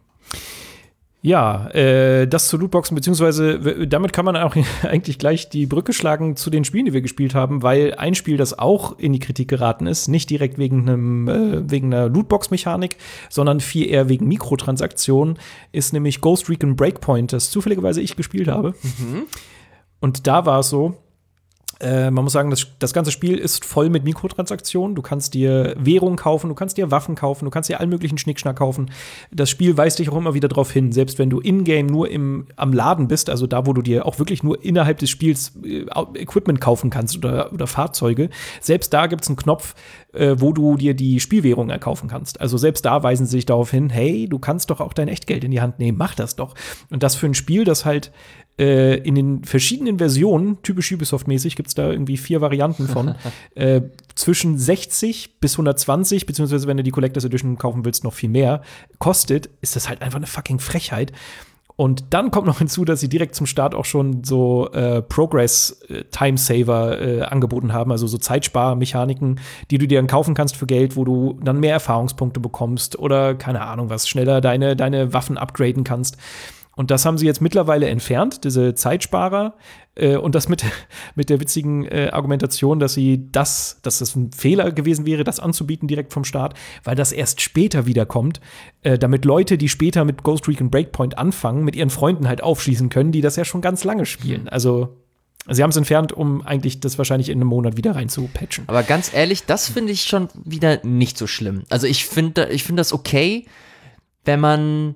ja, äh, das zu Lootboxen, beziehungsweise damit kann man auch eigentlich gleich die Brücke schlagen zu den Spielen, die wir gespielt haben, weil ein Spiel, das auch in die Kritik geraten ist, nicht direkt wegen einem äh, wegen einer Lootbox-Mechanik, sondern viel eher wegen Mikrotransaktionen, ist nämlich Ghost Recon Breakpoint, das zufälligerweise ich gespielt habe. Mhm. Und da war es so, Äh, man muss sagen, das, das ganze Spiel ist voll mit Mikrotransaktionen. Du kannst dir Währung kaufen, du kannst dir Waffen kaufen, du kannst dir allen möglichen Schnickschnack kaufen. Das Spiel weist dich auch immer wieder darauf hin, selbst wenn du in-game nur im, am Laden bist, also da, wo du dir auch wirklich nur innerhalb des Spiels äh, Equipment kaufen kannst oder, oder Fahrzeuge, selbst da gibt es einen Knopf, äh, wo du dir die Spielwährung erkaufen kannst. Also selbst da weisen sie sich darauf hin, hey, du kannst doch auch dein Echtgeld in die Hand nehmen, mach das doch. Und das für ein Spiel, das halt äh, in den verschiedenen Versionen, typisch Ubisoft-mäßig, gibt es da irgendwie vier Varianten von, äh, zwischen sechzig bis hundertzwanzig, beziehungsweise wenn du die Collectors Edition kaufen willst, noch viel mehr, kostet, ist das halt einfach eine fucking Frechheit. Und dann kommt noch hinzu, dass sie direkt zum Start auch schon so äh, Progress-Timesaver äh, angeboten haben, also so Zeitsparmechaniken, die du dir dann kaufen kannst für Geld, wo du dann mehr Erfahrungspunkte bekommst oder, keine Ahnung was, schneller deine, deine Waffen upgraden kannst. Und das haben sie jetzt mittlerweile entfernt, diese Zeitsparer. Äh, und das mit, mit der witzigen äh, Argumentation, dass sie das, dass das ein Fehler gewesen wäre, das anzubieten direkt vom Start, weil das erst später wiederkommt, äh, damit Leute, die später mit Ghost Recon Breakpoint anfangen, mit ihren Freunden halt aufschließen können, die das ja schon ganz lange spielen. Also sie haben es entfernt, um eigentlich das wahrscheinlich in einem Monat wieder rein zu patchen. Aber ganz ehrlich, das finde ich schon wieder nicht so schlimm. Also ich finde ich finde das okay, wenn man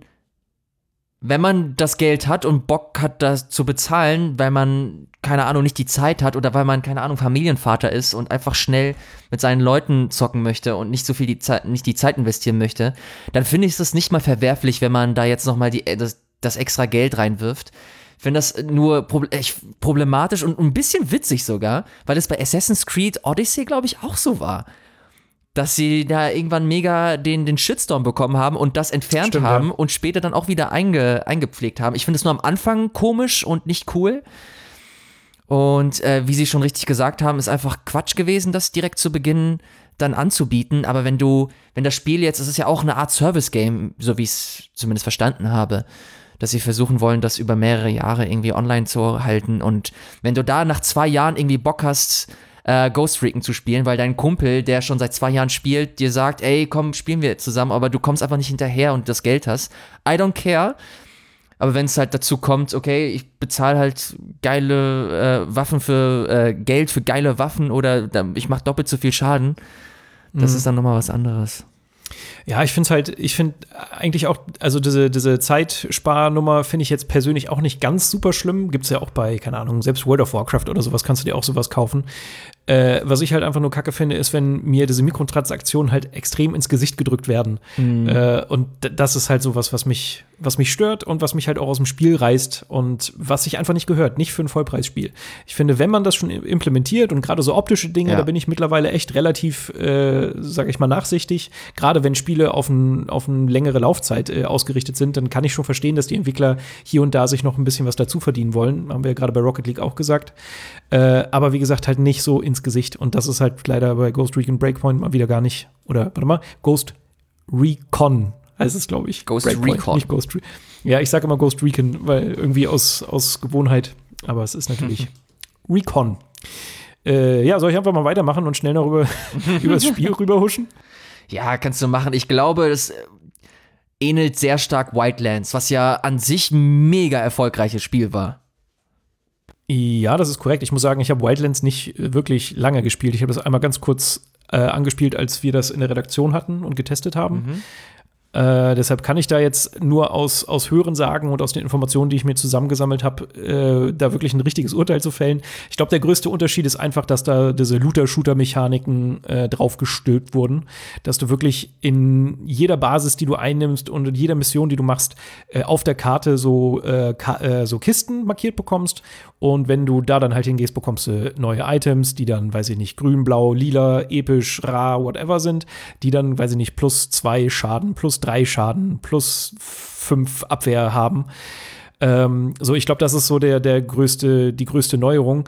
Wenn man das Geld hat und Bock hat, das zu bezahlen, weil man, keine Ahnung, nicht die Zeit hat oder weil man, keine Ahnung, Familienvater ist und einfach schnell mit seinen Leuten zocken möchte und nicht so viel die Zeit, nicht die Zeit investieren möchte, dann finde ich es nicht mal verwerflich, wenn man da jetzt nochmal die, das, das extra Geld reinwirft. Ich finde das nur problematisch und ein bisschen witzig sogar, weil es bei Assassin's Creed Odyssey, glaube ich, auch so war. Dass sie da irgendwann mega den, den Shitstorm bekommen haben und das entfernt Stimmt, haben ja. und später dann auch wieder einge, eingepflegt haben. Ich finde es nur am Anfang komisch und nicht cool. Und äh, wie sie schon richtig gesagt haben, ist einfach Quatsch gewesen, das direkt zu Beginn dann anzubieten. Aber wenn du, wenn das Spiel jetzt, es ist ja auch eine Art Service-Game, so wie ich es zumindest verstanden habe, dass sie versuchen wollen, das über mehrere Jahre irgendwie online zu halten. Und wenn du da nach zwei Jahren irgendwie Bock hast, Äh, Ghost Recon zu spielen, weil dein Kumpel, der schon seit zwei Jahren spielt, dir sagt, ey, komm, spielen wir zusammen, aber du kommst einfach nicht hinterher und das Geld hast. I don't care. Aber wenn es halt dazu kommt, okay, ich bezahle halt geile äh, Waffen für äh, Geld für geile Waffen oder äh, ich mache doppelt so viel Schaden, das mhm. ist dann nochmal was anderes. Ja, ich finde es halt, ich finde eigentlich auch, also diese, diese Zeitsparnummer finde ich jetzt persönlich auch nicht ganz super schlimm. Gibt's ja auch bei, keine Ahnung, selbst World of Warcraft oder sowas, kannst du dir auch sowas kaufen. Äh, was ich halt einfach nur kacke finde, ist, wenn mir diese Mikrotransaktionen halt extrem ins Gesicht gedrückt werden. Mhm. Äh, und d- das ist halt sowas, was mich, was mich stört und was mich halt auch aus dem Spiel reißt und was sich einfach nicht gehört, nicht für ein Vollpreisspiel. Ich finde, wenn man das schon implementiert und gerade so optische Dinge, ja. da bin ich mittlerweile echt relativ, äh, sag ich mal, nachsichtig. Gerade wenn Spiele auf, ein, auf eine längere Laufzeit äh, ausgerichtet sind, dann kann ich schon verstehen, dass die Entwickler hier und da sich noch ein bisschen was dazu verdienen wollen. Haben wir ja gerade bei Rocket League auch gesagt. Äh, aber wie gesagt, halt nicht so ins Gesicht. Und das ist halt leider bei Ghost Recon Breakpoint mal wieder gar nicht. Oder, warte mal, Ghost Recon heißt es, glaube ich. Ghost Breakpoint, Recon. Nicht Ghost Re- ja, ich sage immer Ghost Recon, weil irgendwie aus, aus Gewohnheit. Aber es ist natürlich Recon. Äh, ja, soll ich einfach mal weitermachen und schnell noch über, über das Spiel rüberhuschen? Ja, kannst du machen. Ich glaube, das ähnelt sehr stark Wildlands, was ja an sich ein mega erfolgreiches Spiel war. Ja, das ist korrekt. Ich muss sagen, ich habe Wildlands nicht wirklich lange gespielt. Ich habe das einmal ganz kurz äh, angespielt, als wir das in der Redaktion hatten und getestet haben. Mhm. Äh, deshalb kann ich da jetzt nur aus, aus Hörensagen und aus den Informationen, die ich mir zusammengesammelt habe, äh, da wirklich ein richtiges Urteil zu fällen. Ich glaube, der größte Unterschied ist einfach, dass da diese Looter-Shooter-Mechaniken äh, drauf gestülpt wurden. Dass du wirklich in jeder Basis, die du einnimmst und in jeder Mission, die du machst, äh, auf der Karte so, äh, ka- äh, so Kisten markiert bekommst. Und wenn du da dann halt hingehst, bekommst du neue Items, die dann, weiß ich nicht, grün, blau, lila, episch, rar, whatever sind, die dann, weiß ich nicht, plus zwei Schaden, plus drei Schaden, plus fünf Abwehr haben. Ähm, so, ich glaube, das ist so der, der größte, die größte Neuerung,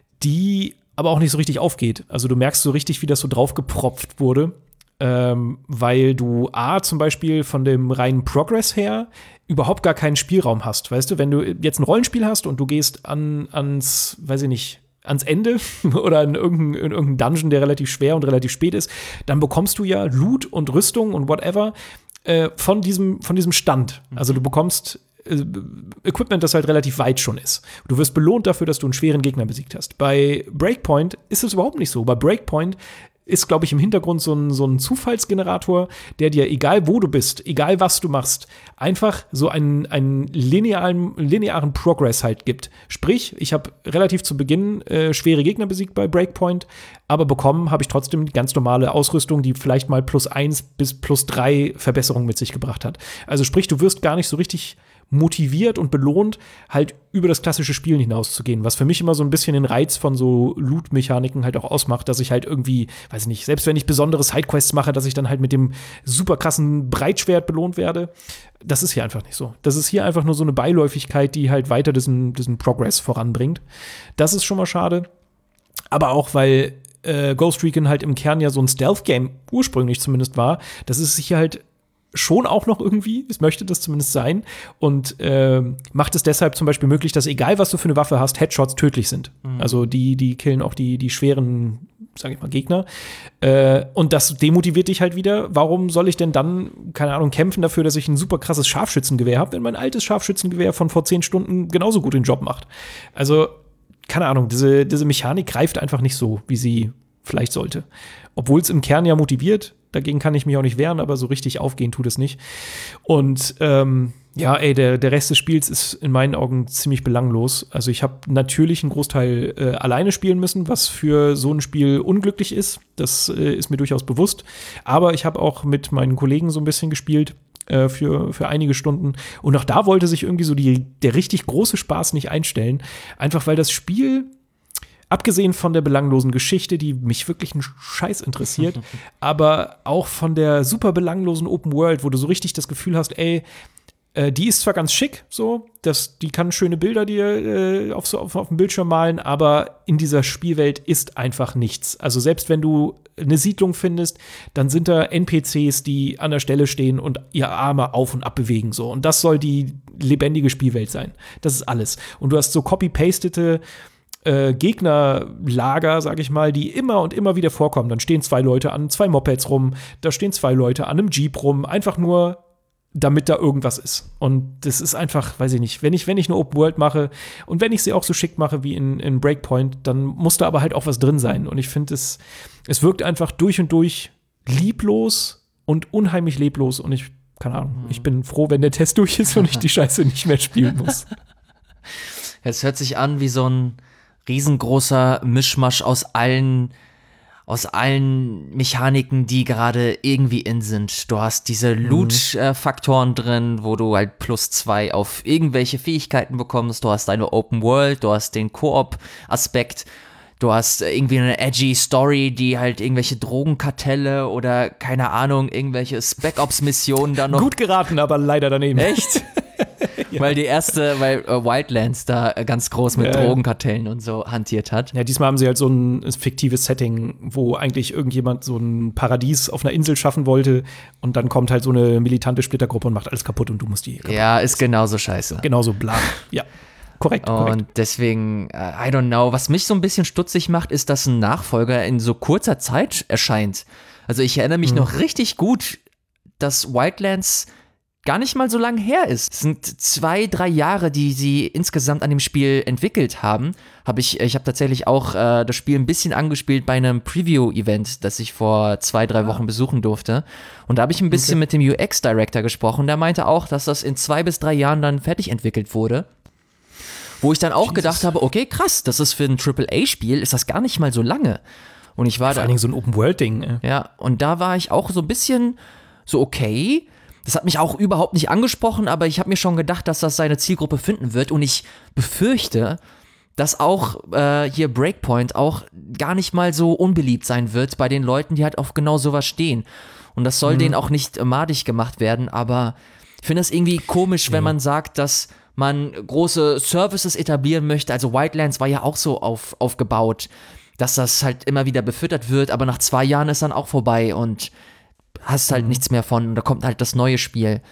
die aber auch nicht so richtig aufgeht. Also du merkst so richtig, wie das so draufgepropft wurde. Ähm, weil du A, zum Beispiel von dem reinen Progress her überhaupt gar keinen Spielraum hast. Weißt du, wenn du jetzt ein Rollenspiel hast und du gehst an, ans, weiß ich nicht, ans Ende oder in irgendeinen in irgendein Dungeon, der relativ schwer und relativ spät ist, dann bekommst du ja Loot und Rüstung und whatever äh, von diesem, von diesem Stand. Also du bekommst äh, Equipment, das halt relativ weit schon ist. Du wirst belohnt dafür, dass du einen schweren Gegner besiegt hast. Bei Breakpoint ist es überhaupt nicht so. Bei Breakpoint ist, glaube ich, im Hintergrund so ein, so ein Zufallsgenerator, der dir, egal wo du bist, egal was du machst, einfach so einen, einen linearen, linearen Progress halt gibt. Sprich, ich habe relativ zu Beginn äh, schwere Gegner besiegt bei Breakpoint, aber bekommen habe ich trotzdem die ganz normale Ausrüstung, die vielleicht mal plus eins bis plus drei Verbesserungen mit sich gebracht hat. Also sprich, du wirst gar nicht so richtig motiviert und belohnt, halt über das klassische Spielen hinauszugehen, was für mich immer so ein bisschen den Reiz von so Loot-Mechaniken halt auch ausmacht, dass ich halt irgendwie, weiß ich nicht, selbst wenn ich besondere Sidequests mache, dass ich dann halt mit dem super krassen Breitschwert belohnt werde. Das ist hier einfach nicht so. Das ist hier einfach nur so eine Beiläufigkeit, die halt weiter diesen, diesen Progress voranbringt. Das ist schon mal schade. Aber auch, weil äh, Ghost Recon halt im Kern ja so ein Stealth-Game ursprünglich zumindest war, das ist hier halt schon auch noch irgendwie, es möchte das zumindest sein und äh, macht es deshalb zum Beispiel möglich, dass egal was du für eine Waffe hast, Headshots tödlich sind. Mhm. Also die, die killen auch die, die schweren, sag ich mal, Gegner. Äh, und das demotiviert dich halt wieder. Warum soll ich denn dann, keine Ahnung, kämpfen dafür, dass ich ein super krasses Scharfschützengewehr habe, wenn mein altes Scharfschützengewehr von vor zehn Stunden genauso gut den Job macht? Also, keine Ahnung, diese, diese Mechanik greift einfach nicht so, wie sie vielleicht sollte. Obwohl es im Kern ja motiviert. Dagegen kann ich mich auch nicht wehren, aber so richtig aufgehen tut es nicht. Und ähm, ja, ey, der, der Rest des Spiels ist in meinen Augen ziemlich belanglos. Also ich habe natürlich einen Großteil äh, alleine spielen müssen, was für so ein Spiel unglücklich ist. Das äh, ist mir durchaus bewusst. Aber ich habe auch mit meinen Kollegen so ein bisschen gespielt äh, für, für einige Stunden. Und auch da wollte sich irgendwie so die, der richtig große Spaß nicht einstellen. Einfach weil das Spiel, abgesehen von der belanglosen Geschichte, die mich wirklich einen Scheiß interessiert, aber auch von der super belanglosen Open World, wo du so richtig das Gefühl hast, ey, äh, die ist zwar ganz schick, so, das, die kann schöne Bilder dir äh, auf, so, auf, auf dem Bildschirm malen, aber in dieser Spielwelt ist einfach nichts. Also selbst wenn du eine Siedlung findest, dann sind da N P Cs, die an der Stelle stehen und ihre Arme auf und ab bewegen, so. Und das soll die lebendige Spielwelt sein. Das ist alles. Und du hast so copy-pastete Äh, Gegnerlager, sag ich mal, die immer und immer wieder vorkommen. Dann stehen zwei Leute an zwei Mopeds rum, da stehen zwei Leute an einem Jeep rum, einfach nur, damit da irgendwas ist. Und das ist einfach, weiß ich nicht, wenn ich, wenn ich eine Open World mache und wenn ich sie auch so schick mache wie in, in Breakpoint, dann muss da aber halt auch was drin sein. Und ich finde, es, es wirkt einfach durch und durch lieblos und unheimlich leblos und ich, keine Ahnung, ich bin froh, wenn der Test durch ist und ich die Scheiße nicht mehr spielen muss. Es hört sich an wie so ein riesengroßer Mischmasch aus allen aus allen Mechaniken, die gerade irgendwie in sind. Du hast diese Loot-Faktoren drin, wo du halt plus zwei auf irgendwelche Fähigkeiten bekommst. Du hast deine Open World, du hast den Koop-Aspekt. Du hast irgendwie eine edgy Story, die halt irgendwelche Drogenkartelle oder keine Ahnung, irgendwelche Spec-Ops-Missionen da noch. Gut geraten, aber leider daneben. Echt? Ja. Weil die erste, weil äh, Wildlands da äh, ganz groß mit ja. Drogenkartellen und so hantiert hat. Ja, diesmal haben sie halt so ein fiktives Setting, wo eigentlich irgendjemand so ein Paradies auf einer Insel schaffen wollte und dann kommt halt so eine militante Splittergruppe und macht alles kaputt und du musst die kaputt. Ja, ist genauso scheiße. Genauso bla. Ja, korrekt, korrekt. Und deswegen, uh, I don't know, was mich so ein bisschen stutzig macht, ist, dass ein Nachfolger in so kurzer Zeit erscheint. Also ich erinnere mich mhm. noch richtig gut, dass Wildlands gar nicht mal so lang her ist. Es sind zwei, drei Jahre, die sie insgesamt an dem Spiel entwickelt haben. Hab ich ich habe tatsächlich auch äh, das Spiel ein bisschen angespielt bei einem Preview-Event, das ich vor zwei, drei Wochen besuchen durfte. Und da habe ich ein bisschen okay. mit dem U X-Director gesprochen. Der meinte auch, dass das in zwei bis drei Jahren dann fertig entwickelt wurde. Wo ich dann auch Jesus. gedacht habe, okay, krass, das ist für ein Triple A Spiel, ist das gar nicht mal so lange. Und ich war ja, da. Vor allen Dingen so ein Open-World-Ding. Äh. Ja, und da war ich auch so ein bisschen so, okay. Das hat mich auch überhaupt nicht angesprochen, aber ich habe mir schon gedacht, dass das seine Zielgruppe finden wird. Und ich befürchte, dass auch äh, hier Breakpoint auch gar nicht mal so unbeliebt sein wird bei den Leuten, die halt auf genau sowas stehen. Und das soll mhm. denen auch nicht madig gemacht werden, aber ich finde das irgendwie komisch, mhm. wenn man sagt, dass man große Services etablieren möchte. Also Wildlands war ja auch so auf, aufgebaut, dass das halt immer wieder befüttert wird, aber nach zwei Jahren ist dann auch vorbei und hast halt mhm. nichts mehr von, da kommt halt das neue Spiel.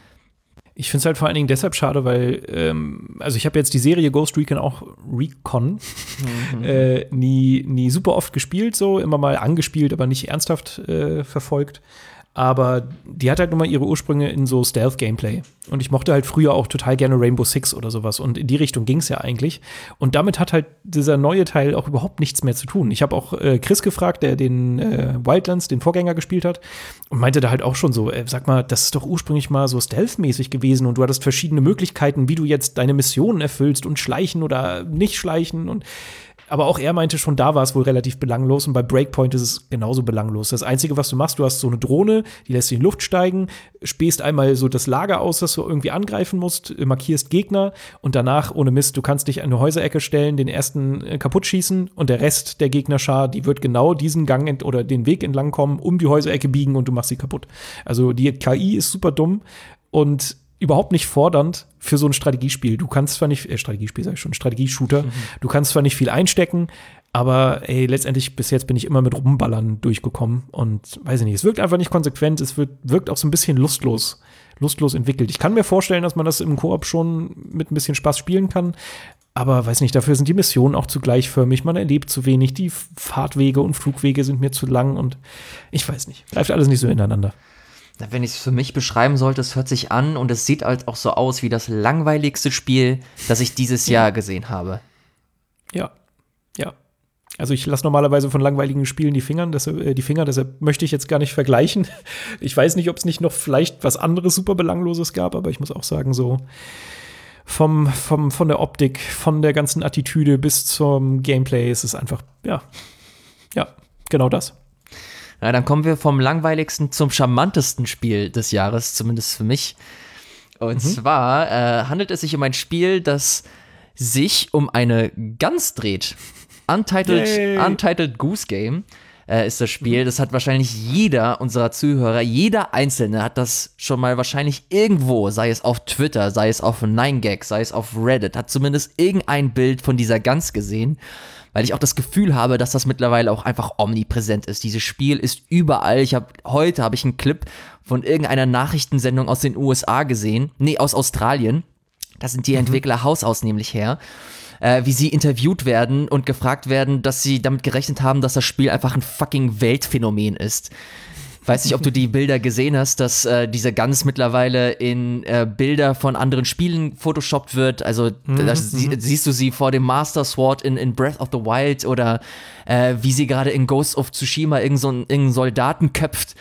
Ich finde es halt vor allen Dingen deshalb schade, weil, ähm, also ich habe jetzt die Serie Ghost Recon auch Recon mhm. äh, nie, nie super oft gespielt, so immer mal angespielt, aber nicht ernsthaft äh, verfolgt. Aber die hat halt nun mal ihre Ursprünge in so Stealth-Gameplay. Und ich mochte halt früher auch total gerne Rainbow Six oder sowas. Und in die Richtung ging es ja eigentlich. Und damit hat halt dieser neue Teil auch überhaupt nichts mehr zu tun. Ich habe auch äh, Chris gefragt, der den äh, Wildlands, den Vorgänger, gespielt hat. Und meinte da halt auch schon so, äh, sag mal, das ist doch ursprünglich mal so Stealth-mäßig gewesen. Und du hattest verschiedene Möglichkeiten, wie du jetzt deine Missionen erfüllst und schleichen oder nicht schleichen. Und aber auch er meinte schon, da war es wohl relativ belanglos und bei Breakpoint ist es genauso belanglos. Das Einzige, was du machst, du hast so eine Drohne, die lässt dich in die Luft steigen, spähst einmal so das Lager aus, das du irgendwie angreifen musst, markierst Gegner und danach, ohne Mist, du kannst dich an eine Häuserecke stellen, den ersten äh, kaputt schießen und der Rest der Gegnerschar, die wird genau diesen Gang ent- oder den Weg entlang kommen, um die Häuserecke biegen und du machst sie kaputt. Also die K I ist super dumm und überhaupt nicht fordernd für so ein Strategiespiel. Du kannst zwar nicht, äh, Strategiespiel sag ich schon, Strategieshooter, mhm. du kannst zwar nicht viel einstecken, aber ey, letztendlich bis jetzt bin ich immer mit Rumballern durchgekommen und weiß ich nicht, es wirkt einfach nicht konsequent, es wird, wirkt auch so ein bisschen lustlos, lustlos entwickelt. Ich kann mir vorstellen, dass man das im Koop schon mit ein bisschen Spaß spielen kann, aber weiß nicht, dafür sind die Missionen auch zu gleichförmig, man erlebt zu wenig, die Fahrtwege und Flugwege sind mir zu lang und ich weiß nicht, greift alles nicht so ineinander. Wenn ich es für mich beschreiben sollte, es hört sich an und es sieht halt auch so aus wie das langweiligste Spiel, das ich dieses Jahr gesehen habe. Ja, ja. Also ich lasse normalerweise von langweiligen Spielen die Finger, deshalb, äh, die Finger, deshalb möchte ich jetzt gar nicht vergleichen. Ich weiß nicht, ob es nicht noch vielleicht was anderes super Belangloses gab, aber ich muss auch sagen, so vom, vom, von der Optik, von der ganzen Attitüde bis zum Gameplay ist es einfach, ja, ja, genau das. Na, dann kommen wir vom langweiligsten zum charmantesten Spiel des Jahres, zumindest für mich. Und mhm. zwar äh, handelt es sich um ein Spiel, das sich um eine Gans dreht. Untitled, Untitled Goose Game äh, ist das Spiel. Das hat wahrscheinlich jeder unserer Zuhörer, jeder Einzelne hat das schon mal wahrscheinlich irgendwo, sei es auf Twitter, sei es auf nine gag, sei es auf Reddit, hat zumindest irgendein Bild von dieser Gans gesehen. Weil ich auch das Gefühl habe, dass das mittlerweile auch einfach omnipräsent ist. Dieses Spiel ist überall. Ich habe heute habe ich einen Clip von irgendeiner Nachrichtensendung aus den U S A gesehen. Nee, aus Australien. Da sind die mhm. Entwickler Hausaus nämlich her. Äh, wie sie interviewt werden und gefragt werden, dass sie damit gerechnet haben, dass das Spiel einfach ein fucking Weltphänomen ist. Weiß nicht, ob du die Bilder gesehen hast, dass äh, diese Gans mittlerweile in äh, Bilder von anderen Spielen photoshoppt wird. Also mhm, da sie, siehst du sie vor dem Master Sword in, in Breath of the Wild oder äh, wie sie gerade in Ghost of Tsushima irgendeinen so irgendeinen Soldaten köpft.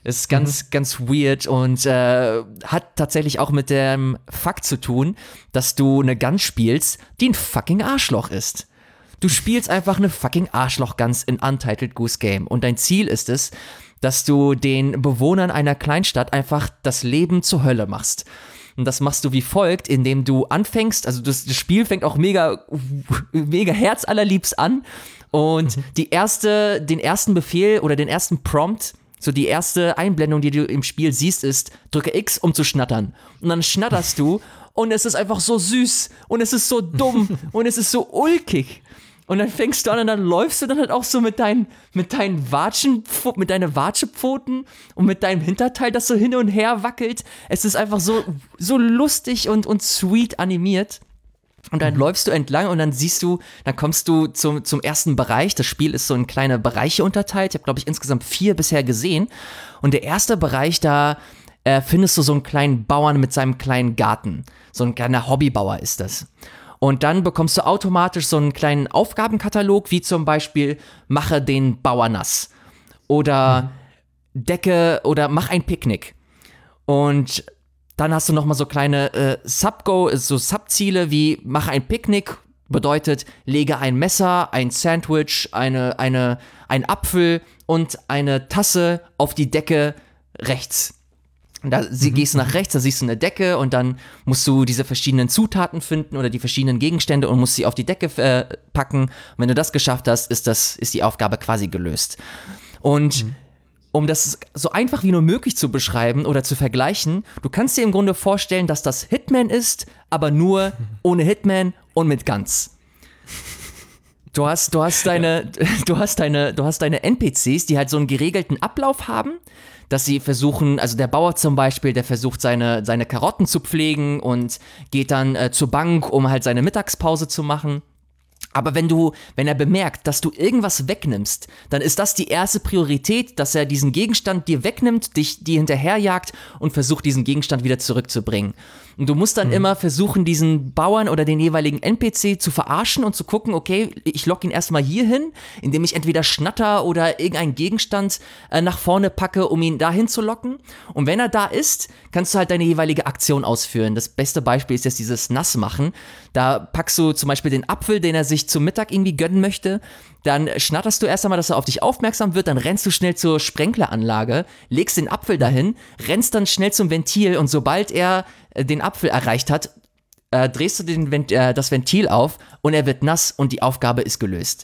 Ist ganz, mhm. ganz weird und äh, hat tatsächlich auch mit dem Fakt zu tun, dass du eine Gun spielst, die ein fucking Arschloch ist. Du spielst einfach eine fucking Arschloch-Guns in Untitled Goose Game und dein Ziel ist es, dass du den Bewohnern einer Kleinstadt einfach das Leben zur Hölle machst. Und das machst du wie folgt, indem du anfängst, also das, das Spiel fängt auch mega, mega herzallerliebst an und mhm. die erste, den ersten Befehl oder den ersten Prompt, so die erste Einblendung, die du im Spiel siehst, ist, drücke X, um zu schnattern. Und dann schnatterst du und es ist einfach so süß und es ist so dumm und es ist so ulkig. Und dann fängst du an und dann läufst du dann halt auch so mit deinen, mit deinen Watschen, mit deinen Watschepfoten und mit deinem Hinterteil, das so hin und her wackelt. Es ist einfach so, so lustig und, und sweet animiert. Und dann mhm. läufst du entlang und dann siehst du, dann kommst du zum, zum ersten Bereich. Das Spiel ist so in kleine Bereiche unterteilt. Ich habe, glaube ich, insgesamt vier bisher gesehen. Und der erste Bereich, da äh, findest du so einen kleinen Bauern mit seinem kleinen Garten. So ein kleiner Hobbybauer ist das. Und dann bekommst du automatisch so einen kleinen Aufgabenkatalog, wie zum Beispiel, mache den Bauer nass. Oder mhm. decke oder mach ein Picknick. Und dann hast du nochmal so kleine äh, Sub-Go, so Sub-Ziele wie mach ein Picknick, bedeutet lege ein Messer, ein Sandwich, eine, eine, ein Apfel und eine Tasse auf die Decke rechts. Da sie, mhm. gehst du nach rechts, da siehst du eine Decke und dann musst du diese verschiedenen Zutaten finden oder die verschiedenen Gegenstände und musst sie auf die Decke äh, packen. Und wenn du das geschafft hast, ist, das, ist die Aufgabe quasi gelöst. Und mhm. um das so einfach wie nur möglich zu beschreiben oder zu vergleichen, du kannst dir im Grunde vorstellen, dass das Hitman ist, aber nur ohne Hitman und mit Guns. Du hast, du hast deine, du hast deine, du hast deine N P Cs, die halt so einen geregelten Ablauf haben, dass sie versuchen, also der Bauer zum Beispiel, der versucht seine, seine Karotten zu pflegen und geht dann äh, zur Bank, um halt seine Mittagspause zu machen. Aber wenn du, wenn er bemerkt, dass du irgendwas wegnimmst, dann ist das die erste Priorität, dass er diesen Gegenstand dir wegnimmt, dich dir hinterherjagt und versucht, diesen Gegenstand wieder zurückzubringen. Und du musst dann mhm. immer versuchen, diesen Bauern oder den jeweiligen N P C zu verarschen und zu gucken, okay, ich lock ihn erstmal hier hin, indem ich entweder Schnatter oder irgendeinen Gegenstand äh, nach vorne packe, um ihn dahin zu locken. Und wenn er da ist, kannst du halt deine jeweilige Aktion ausführen. Das beste Beispiel ist jetzt dieses Nassmachen. Da packst du zum Beispiel den Apfel, den er sich zum Mittag irgendwie gönnen möchte. Dann schnatterst du erst einmal, dass er auf dich aufmerksam wird, dann rennst du schnell zur Sprenkleranlage, legst den Apfel dahin, rennst dann schnell zum Ventil und sobald er äh, den Apfel erreicht hat, äh, drehst du den Vent- äh, das Ventil auf und er wird nass und die Aufgabe ist gelöst.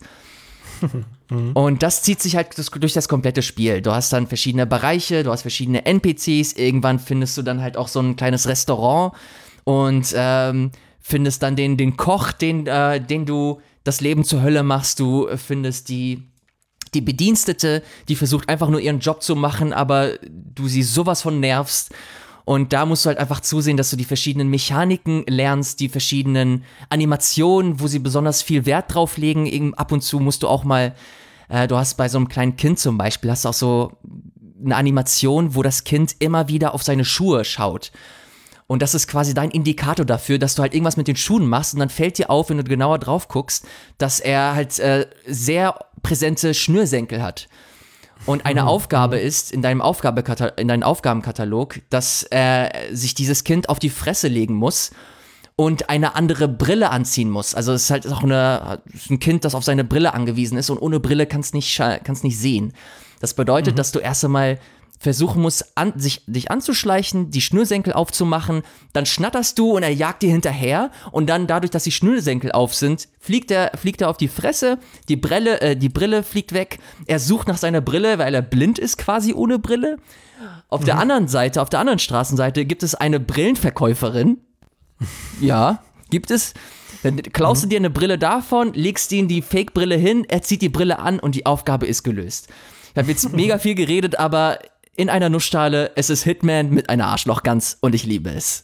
mhm. Und das zieht sich halt das, durch das komplette Spiel. Du hast dann verschiedene Bereiche, du hast verschiedene N P Cs, irgendwann findest du dann halt auch so ein kleines Restaurant und ähm, findest dann den, den Koch, den, äh, den du das Leben zur Hölle machst, du findest die, die Bedienstete, die versucht einfach nur ihren Job zu machen, aber du sie sowas von nervst. Und da musst du halt einfach zusehen, dass du die verschiedenen Mechaniken lernst, die verschiedenen Animationen, wo sie besonders viel Wert drauf legen. Eben ab und zu musst du auch mal, äh, du hast bei so einem kleinen Kind zum Beispiel, hast du auch so eine Animation, wo das Kind immer wieder auf seine Schuhe schaut. Und das ist quasi dein Indikator dafür, dass du halt irgendwas mit den Schuhen machst und dann fällt dir auf, wenn du genauer drauf guckst, dass er halt äh, sehr präsente Schnürsenkel hat. Und eine mhm. Aufgabe ist in deinem, Aufgabekata- in deinem Aufgabenkatalog, dass äh, sich dieses Kind auf die Fresse legen muss und eine andere Brille anziehen muss. Also es ist halt auch eine, ein Kind, das auf seine Brille angewiesen ist und ohne Brille kannst du nicht, kannst nicht sehen. Das bedeutet, mhm. dass du erst einmal versuchen musst, an, sich, dich anzuschleichen, die Schnürsenkel aufzumachen, dann schnatterst du und er jagt dir hinterher und dann dadurch, dass die Schnürsenkel auf sind, fliegt er, fliegt er auf die Fresse, die Brille, äh, die Brille fliegt weg, er sucht nach seiner Brille, weil er blind ist quasi ohne Brille. Auf mhm. der anderen Seite, auf der anderen Straßenseite gibt es eine Brillenverkäuferin. Ja, gibt es. Dann klaust mhm. du dir eine Brille davon, legst die in die Fake-Brille hin, er zieht die Brille an und die Aufgabe ist gelöst. Ich habe jetzt mega viel geredet, aber in einer Nussschale, es ist Hitman mit einer Arschlochgans und ich liebe es.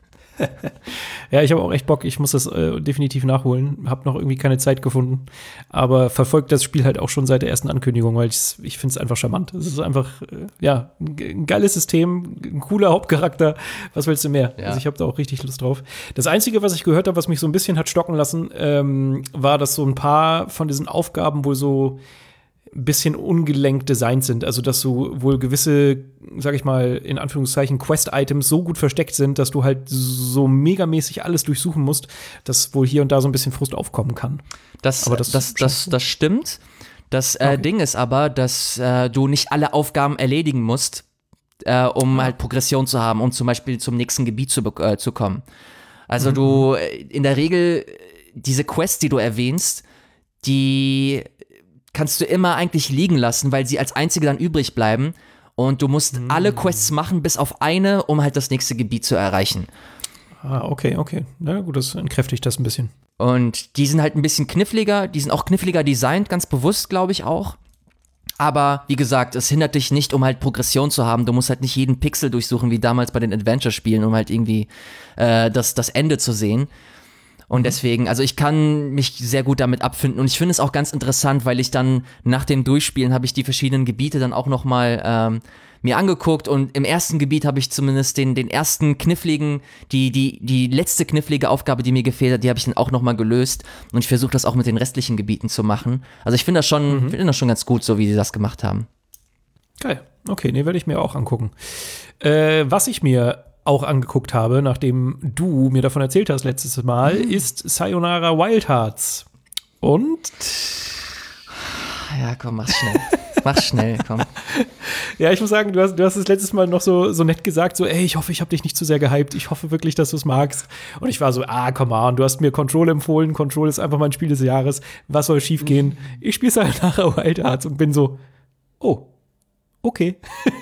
Ja, ich habe auch echt Bock. Ich muss das äh, definitiv nachholen. Habe noch irgendwie keine Zeit gefunden. Aber verfolgt das Spiel halt auch schon seit der ersten Ankündigung, weil ich, ich finde es einfach charmant. Es ist einfach, äh, ja, ein, ein geiles System, ein cooler Hauptcharakter. Was willst du mehr? Ja. Also ich habe da auch richtig Lust drauf. Das Einzige, was ich gehört habe, was mich so ein bisschen hat stocken lassen, ähm, war, dass so ein paar von diesen Aufgaben wohl so ein bisschen ungelenkt designt sind. Also, dass so wohl gewisse, sag ich mal, in Anführungszeichen Quest-Items so gut versteckt sind, dass du halt so megamäßig alles durchsuchen musst, dass wohl hier und da so ein bisschen Frust aufkommen kann. Das, aber das, das, das, das stimmt. Das äh, okay. Ding ist aber, dass äh, du nicht alle Aufgaben erledigen musst, äh, um halt Progression zu haben, um zum Beispiel zum nächsten Gebiet zu, äh, zu kommen. Also mhm. du, in der Regel, diese Quests, die du erwähnst, die kannst du immer eigentlich liegen lassen, weil sie als einzige dann übrig bleiben und du musst mhm. alle Quests machen, bis auf eine, um halt das nächste Gebiet zu erreichen. Ah, okay, okay. Na gut, das entkräftigt das ein bisschen. Und die sind halt ein bisschen kniffliger, die sind auch kniffliger designt, ganz bewusst, glaube ich auch. Aber wie gesagt, es hindert dich nicht, um halt Progression zu haben. Du musst halt nicht jeden Pixel durchsuchen, wie damals bei den Adventure-Spielen, um halt irgendwie äh, das, das Ende zu sehen. Und mhm. deswegen, also ich kann mich sehr gut damit abfinden. Und ich finde es auch ganz interessant, weil ich dann nach dem Durchspielen habe ich die verschiedenen Gebiete dann auch noch mal ähm, mir angeguckt. Und im ersten Gebiet habe ich zumindest den, den ersten kniffligen, die, die, die letzte knifflige Aufgabe, die mir gefehlt hat, die habe ich dann auch noch mal gelöst. Und ich versuche das auch mit den restlichen Gebieten zu machen. Also ich finde das schon, mhm. finde das schon ganz gut, so wie sie das gemacht haben. Geil. Okay, nee, werde ich mir auch angucken. Äh, was ich mir auch angeguckt habe, nachdem du mir davon erzählt hast letztes Mal, mhm. ist Sayonara Wild Hearts. Und? Ja, komm, mach's schnell. Mach's schnell, komm. Ja, ich muss sagen, du hast, du hast es letztes Mal noch so, so nett gesagt, so, ey, ich hoffe, ich habe dich nicht zu sehr gehypt. Ich hoffe wirklich, dass du es magst. Und ich war so, ah, come on, du hast mir Control empfohlen. Control ist einfach mein Spiel des Jahres. Was soll schief gehen? Mhm. Ich spiele Sayonara Wild Hearts und bin so, oh, okay.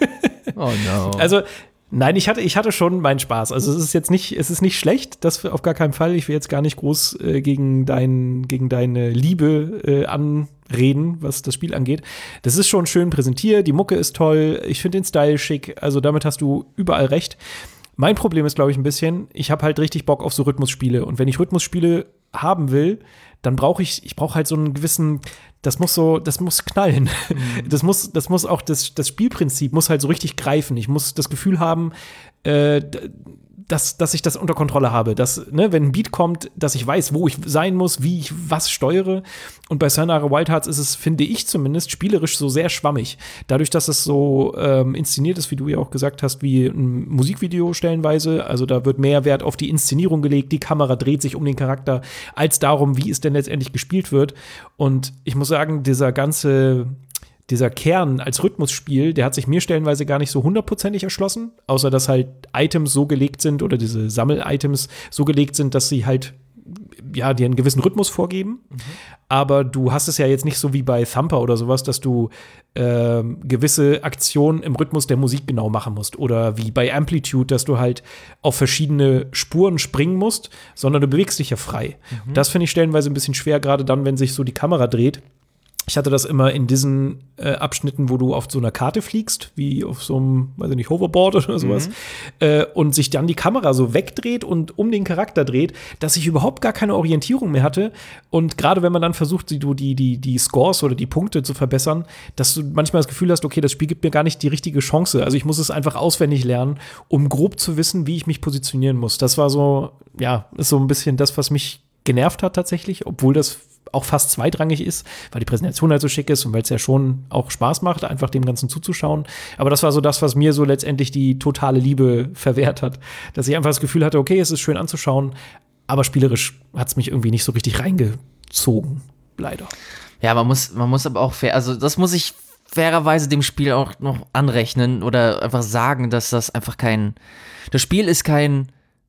Oh no. Also, nein, ich hatte, ich hatte schon meinen Spaß. Also es ist jetzt nicht, es ist nicht schlecht, das auf gar keinen Fall. Ich will jetzt gar nicht groß äh, gegen, dein, gegen deine Liebe äh, anreden, was das Spiel angeht. Das ist schon schön präsentiert, die Mucke ist toll, ich finde den Style schick, also damit hast du überall recht. Mein Problem ist, glaube ich, ein bisschen, ich habe halt richtig Bock auf so Rhythmusspiele. Und wenn ich Rhythmusspiele haben will, dann brauche ich, ich brauche halt so einen gewissen, das muss so, das muss knallen. Mhm. Das muss, das muss auch, das, das Spielprinzip muss halt so richtig greifen. Ich muss das Gefühl haben, äh, dass, dass ich das unter Kontrolle habe. Dass, ne, wenn ein Beat kommt, dass ich weiß, wo ich sein muss, wie ich was steuere. Und bei Sayonara Wild Hearts ist es, finde ich zumindest, spielerisch so sehr schwammig. Dadurch, dass es so ähm, inszeniert ist, wie du ja auch gesagt hast, wie ein Musikvideo stellenweise. Also da wird mehr Wert auf die Inszenierung gelegt. Die Kamera dreht sich um den Charakter, als darum, wie es denn letztendlich gespielt wird. Und ich muss sagen, dieser ganze Dieser Kern als Rhythmusspiel, der hat sich mir stellenweise gar nicht so hundertprozentig erschlossen, außer dass halt Items so gelegt sind oder diese Sammel-Items so gelegt sind, dass sie halt ja, dir einen gewissen Rhythmus vorgeben. Mhm. Aber du hast es ja jetzt nicht so wie bei Thumper oder sowas, dass du äh, gewisse Aktionen im Rhythmus der Musik genau machen musst. Oder wie bei Amplitude, dass du halt auf verschiedene Spuren springen musst, sondern du bewegst dich ja frei. Mhm. Das finde ich stellenweise ein bisschen schwer, gerade dann, wenn sich so die Kamera dreht. Ich hatte das immer in diesen äh, Abschnitten, wo du auf so einer Karte fliegst, wie auf so einem, weiß ich nicht, Hoverboard oder sowas, mhm. äh, und sich dann die Kamera so wegdreht und um den Charakter dreht, dass ich überhaupt gar keine Orientierung mehr hatte. Und gerade wenn man dann versucht, die, die, die, die Scores oder die Punkte zu verbessern, dass du manchmal das Gefühl hast, okay, das Spiel gibt mir gar nicht die richtige Chance. Also ich muss es einfach auswendig lernen, um grob zu wissen, wie ich mich positionieren muss. Das war so, ja, ist so ein bisschen das, was mich genervt hat tatsächlich, obwohl das auch fast zweitrangig ist, weil die Präsentation halt so schick ist und weil es ja schon auch Spaß macht, einfach dem Ganzen zuzuschauen. Aber das war so das, was mir so letztendlich die totale Liebe verwehrt hat. Dass ich einfach das Gefühl hatte, okay, es ist schön anzuschauen, aber spielerisch hat es mich irgendwie nicht so richtig reingezogen. Leider. Ja, man muss, man muss aber auch fair, also das muss ich fairerweise dem Spiel auch noch anrechnen oder einfach sagen, dass das einfach kein, das Spiel ist kein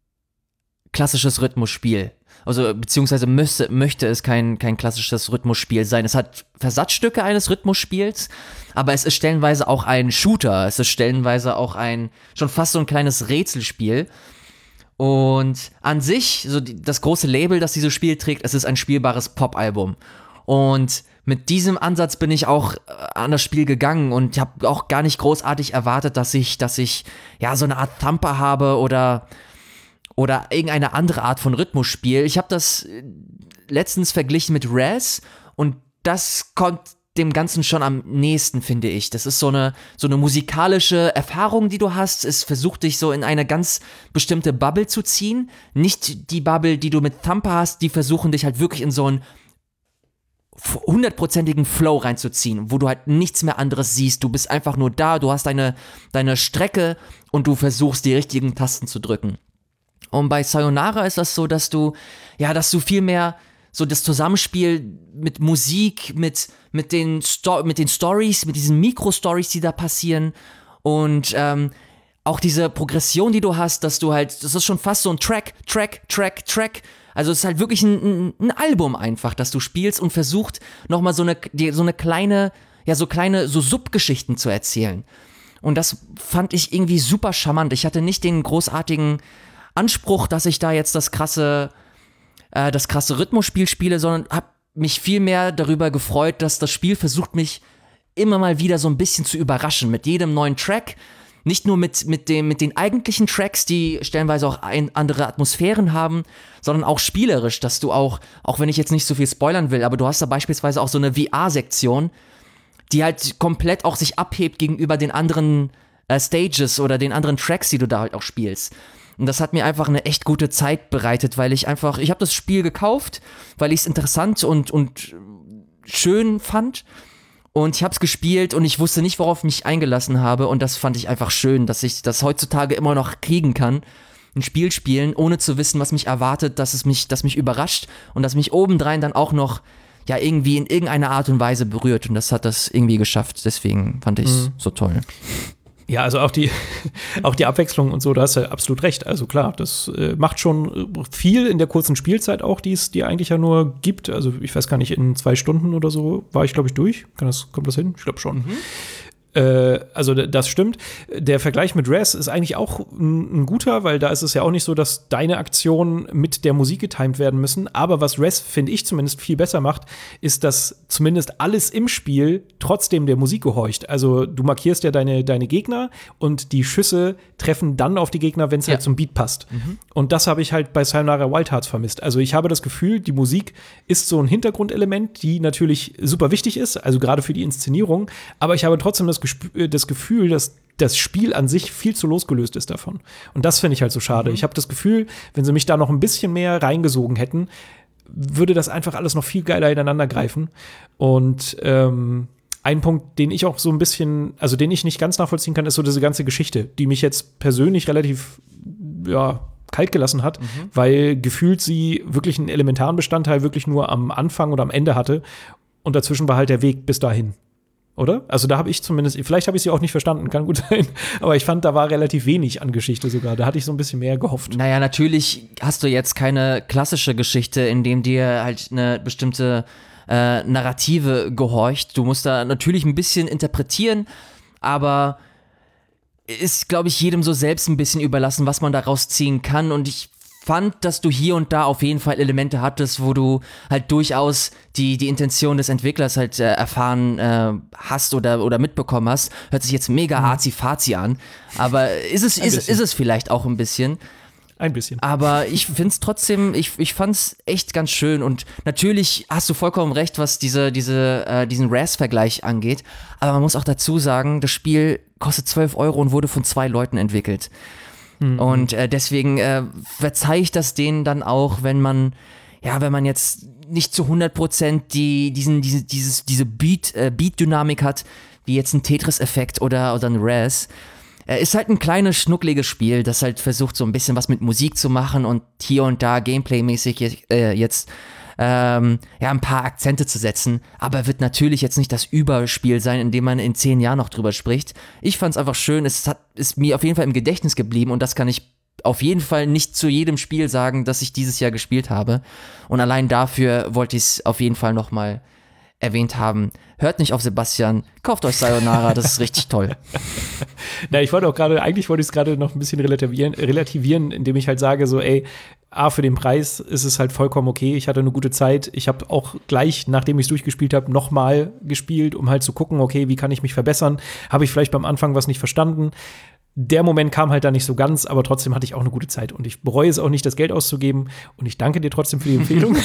klassisches Rhythmusspiel. Also, beziehungsweise müsste, möchte es kein, kein klassisches Rhythmusspiel sein. Es hat Versatzstücke eines Rhythmusspiels, aber es ist stellenweise auch ein Shooter. Es ist stellenweise auch ein, schon fast so ein kleines Rätselspiel. Und an sich, so die, das große Label, das dieses Spiel trägt, es ist ein spielbares Pop-Album. Und mit diesem Ansatz bin ich auch an das Spiel gegangen und habe auch gar nicht großartig erwartet, dass ich, dass ich, ja, so eine Art Thumper habe oder Oder irgendeine andere Art von Rhythmusspiel. Ich habe das letztens verglichen mit Res und das kommt dem Ganzen schon am nächsten, finde ich. Das ist so eine, so eine musikalische Erfahrung, die du hast. Es versucht dich so in eine ganz bestimmte Bubble zu ziehen. Nicht die Bubble, die du mit Thumper hast, die versuchen dich halt wirklich in so ein hundertprozentigen Flow reinzuziehen, wo du halt nichts mehr anderes siehst. Du bist einfach nur da, du hast deine, deine Strecke und du versuchst, die richtigen Tasten zu drücken. Und bei Sayonara ist das so, dass du, ja, dass du viel mehr so das Zusammenspiel mit Musik, mit, mit den, Sto- mit den Stories, mit diesen Mikro-Stories, die da passieren und ähm, auch diese Progression, die du hast, dass du halt, das ist schon fast so ein Track, Track, Track, Track. Also es ist halt wirklich ein, ein, ein Album einfach, das du spielst und versucht nochmal so eine, die, so eine kleine, ja so kleine, so Subgeschichten zu erzählen. Und das fand ich irgendwie super charmant. Ich hatte nicht den großartigen Anspruch, dass ich da jetzt das krasse, äh, das krasse Rhythmusspiel spiele, sondern habe mich viel mehr darüber gefreut, dass das Spiel versucht, mich immer mal wieder so ein bisschen zu überraschen mit jedem neuen Track. Nicht nur mit, mit, dem, mit den eigentlichen Tracks, die stellenweise auch ein, andere Atmosphären haben, sondern auch spielerisch, dass du auch, auch wenn ich jetzt nicht so viel spoilern will, aber du hast da beispielsweise auch so eine V R-Sektion, die halt komplett auch sich abhebt gegenüber den anderen äh, Stages oder den anderen Tracks, die du da halt auch spielst. Und das hat mir einfach eine echt gute Zeit bereitet, weil ich einfach, ich habe das Spiel gekauft, weil ich es interessant und, und schön fand. Und ich habe es gespielt und ich wusste nicht, worauf ich mich eingelassen habe. Und das fand ich einfach schön, dass ich das heutzutage immer noch kriegen kann. Ein Spiel spielen, ohne zu wissen, was mich erwartet, dass es mich, das mich überrascht und dass mich obendrein dann auch noch ja irgendwie in irgendeiner Art und Weise berührt. Und das hat das irgendwie geschafft. Deswegen fand ich es mhm. so toll. Ja, also auch die, auch die Abwechslung und so, da hast du absolut recht. Also klar, das äh, macht schon viel in der kurzen Spielzeit auch, die es die eigentlich ja nur gibt. Also ich weiß gar nicht, in zwei Stunden oder so war ich, glaube ich, durch. Kann das, kommt das hin? Ich glaube schon. Mhm. Äh, also das stimmt. Der Vergleich mit Res ist eigentlich auch ein, ein guter, weil da ist es ja auch nicht so, dass deine Aktionen mit der Musik getimed werden müssen. Aber was Res, finde ich zumindest, viel besser macht, ist, dass zumindest alles im Spiel trotzdem der Musik gehorcht. Also du markierst ja deine, deine Gegner und die Schüsse treffen dann auf die Gegner, wenn es ja. halt zum Beat passt. Mhm. Und das habe ich halt bei Sayonara Wild Hearts vermisst. Also ich habe das Gefühl, die Musik ist so ein Hintergrundelement, die natürlich super wichtig ist, also gerade für die Inszenierung. Aber ich habe trotzdem das das Gefühl, dass das Spiel an sich viel zu losgelöst ist davon. Und das finde ich halt so schade. Mhm. Ich habe das Gefühl, wenn sie mich da noch ein bisschen mehr reingesogen hätten, würde das einfach alles noch viel geiler ineinander greifen. Und ähm, ein Punkt, den ich auch so ein bisschen, also den ich nicht ganz nachvollziehen kann, ist so diese ganze Geschichte, die mich jetzt persönlich relativ, ja, kalt gelassen hat, mhm. weil gefühlt sie wirklich einen elementaren Bestandteil wirklich nur am Anfang oder am Ende hatte. Und dazwischen war halt der Weg bis dahin. Oder? Also da habe ich zumindest, vielleicht habe ich sie auch nicht verstanden, kann gut sein, aber ich fand, da war relativ wenig an Geschichte sogar. Da hatte ich so ein bisschen mehr gehofft. Naja, natürlich hast du jetzt keine klassische Geschichte, in dem dir halt eine bestimmte äh, Narrative gehorcht. Du musst da natürlich ein bisschen interpretieren, aber ist, glaube ich, jedem so selbst ein bisschen überlassen, was man daraus ziehen kann. Und ich fand, dass du hier und da auf jeden Fall Elemente hattest, wo du halt durchaus die, die Intention des Entwicklers halt äh, erfahren äh, hast oder, oder mitbekommen hast. Hört sich jetzt mega mhm. azi-fazi an, aber ist es, ist, ist es vielleicht auch ein bisschen. Ein bisschen. Aber ich finde es trotzdem, ich, ich fand es echt ganz schön und natürlich hast du vollkommen recht, was diese, diese, äh, diesen Res-Vergleich angeht, aber man muss auch dazu sagen, das Spiel kostet zwölf Euro und wurde von zwei Leuten entwickelt. Und äh, deswegen äh, verzeihe ich das denen dann auch, wenn man, ja, wenn man jetzt nicht zu hundert Prozent die, diesen, diese, dieses, diese Beat, äh, Beat-Dynamik hat, wie jetzt ein Tetris-Effekt oder, oder ein Res. Äh, ist halt ein kleines, schnuckliges Spiel, das halt versucht, so ein bisschen was mit Musik zu machen und hier und da Gameplay-mäßig äh, jetzt ähm, ja, ein paar Akzente zu setzen, aber wird natürlich jetzt nicht das Überspiel sein, in dem man in zehn Jahren noch drüber spricht. Ich fand's einfach schön, es hat, ist mir auf jeden Fall im Gedächtnis geblieben und das kann ich auf jeden Fall nicht zu jedem Spiel sagen, das ich dieses Jahr gespielt habe und allein dafür wollte ich es auf jeden Fall nochmal erwähnt haben. Hört nicht auf Sebastian, kauft euch Sayonara, das ist richtig toll. Na, ich wollte auch gerade, eigentlich wollte ich es gerade noch ein bisschen relativieren, relativieren, indem ich halt sage, so, ey, A, für den Preis ist es halt vollkommen okay. Ich hatte eine gute Zeit. Ich habe auch gleich, nachdem ich es durchgespielt habe, nochmal gespielt, um halt zu gucken, okay, wie kann ich mich verbessern? Habe ich vielleicht beim Anfang was nicht verstanden? Der Moment kam halt da nicht so ganz, aber trotzdem hatte ich auch eine gute Zeit. Und ich bereue es auch nicht, das Geld auszugeben. Und ich danke dir trotzdem für die Empfehlung.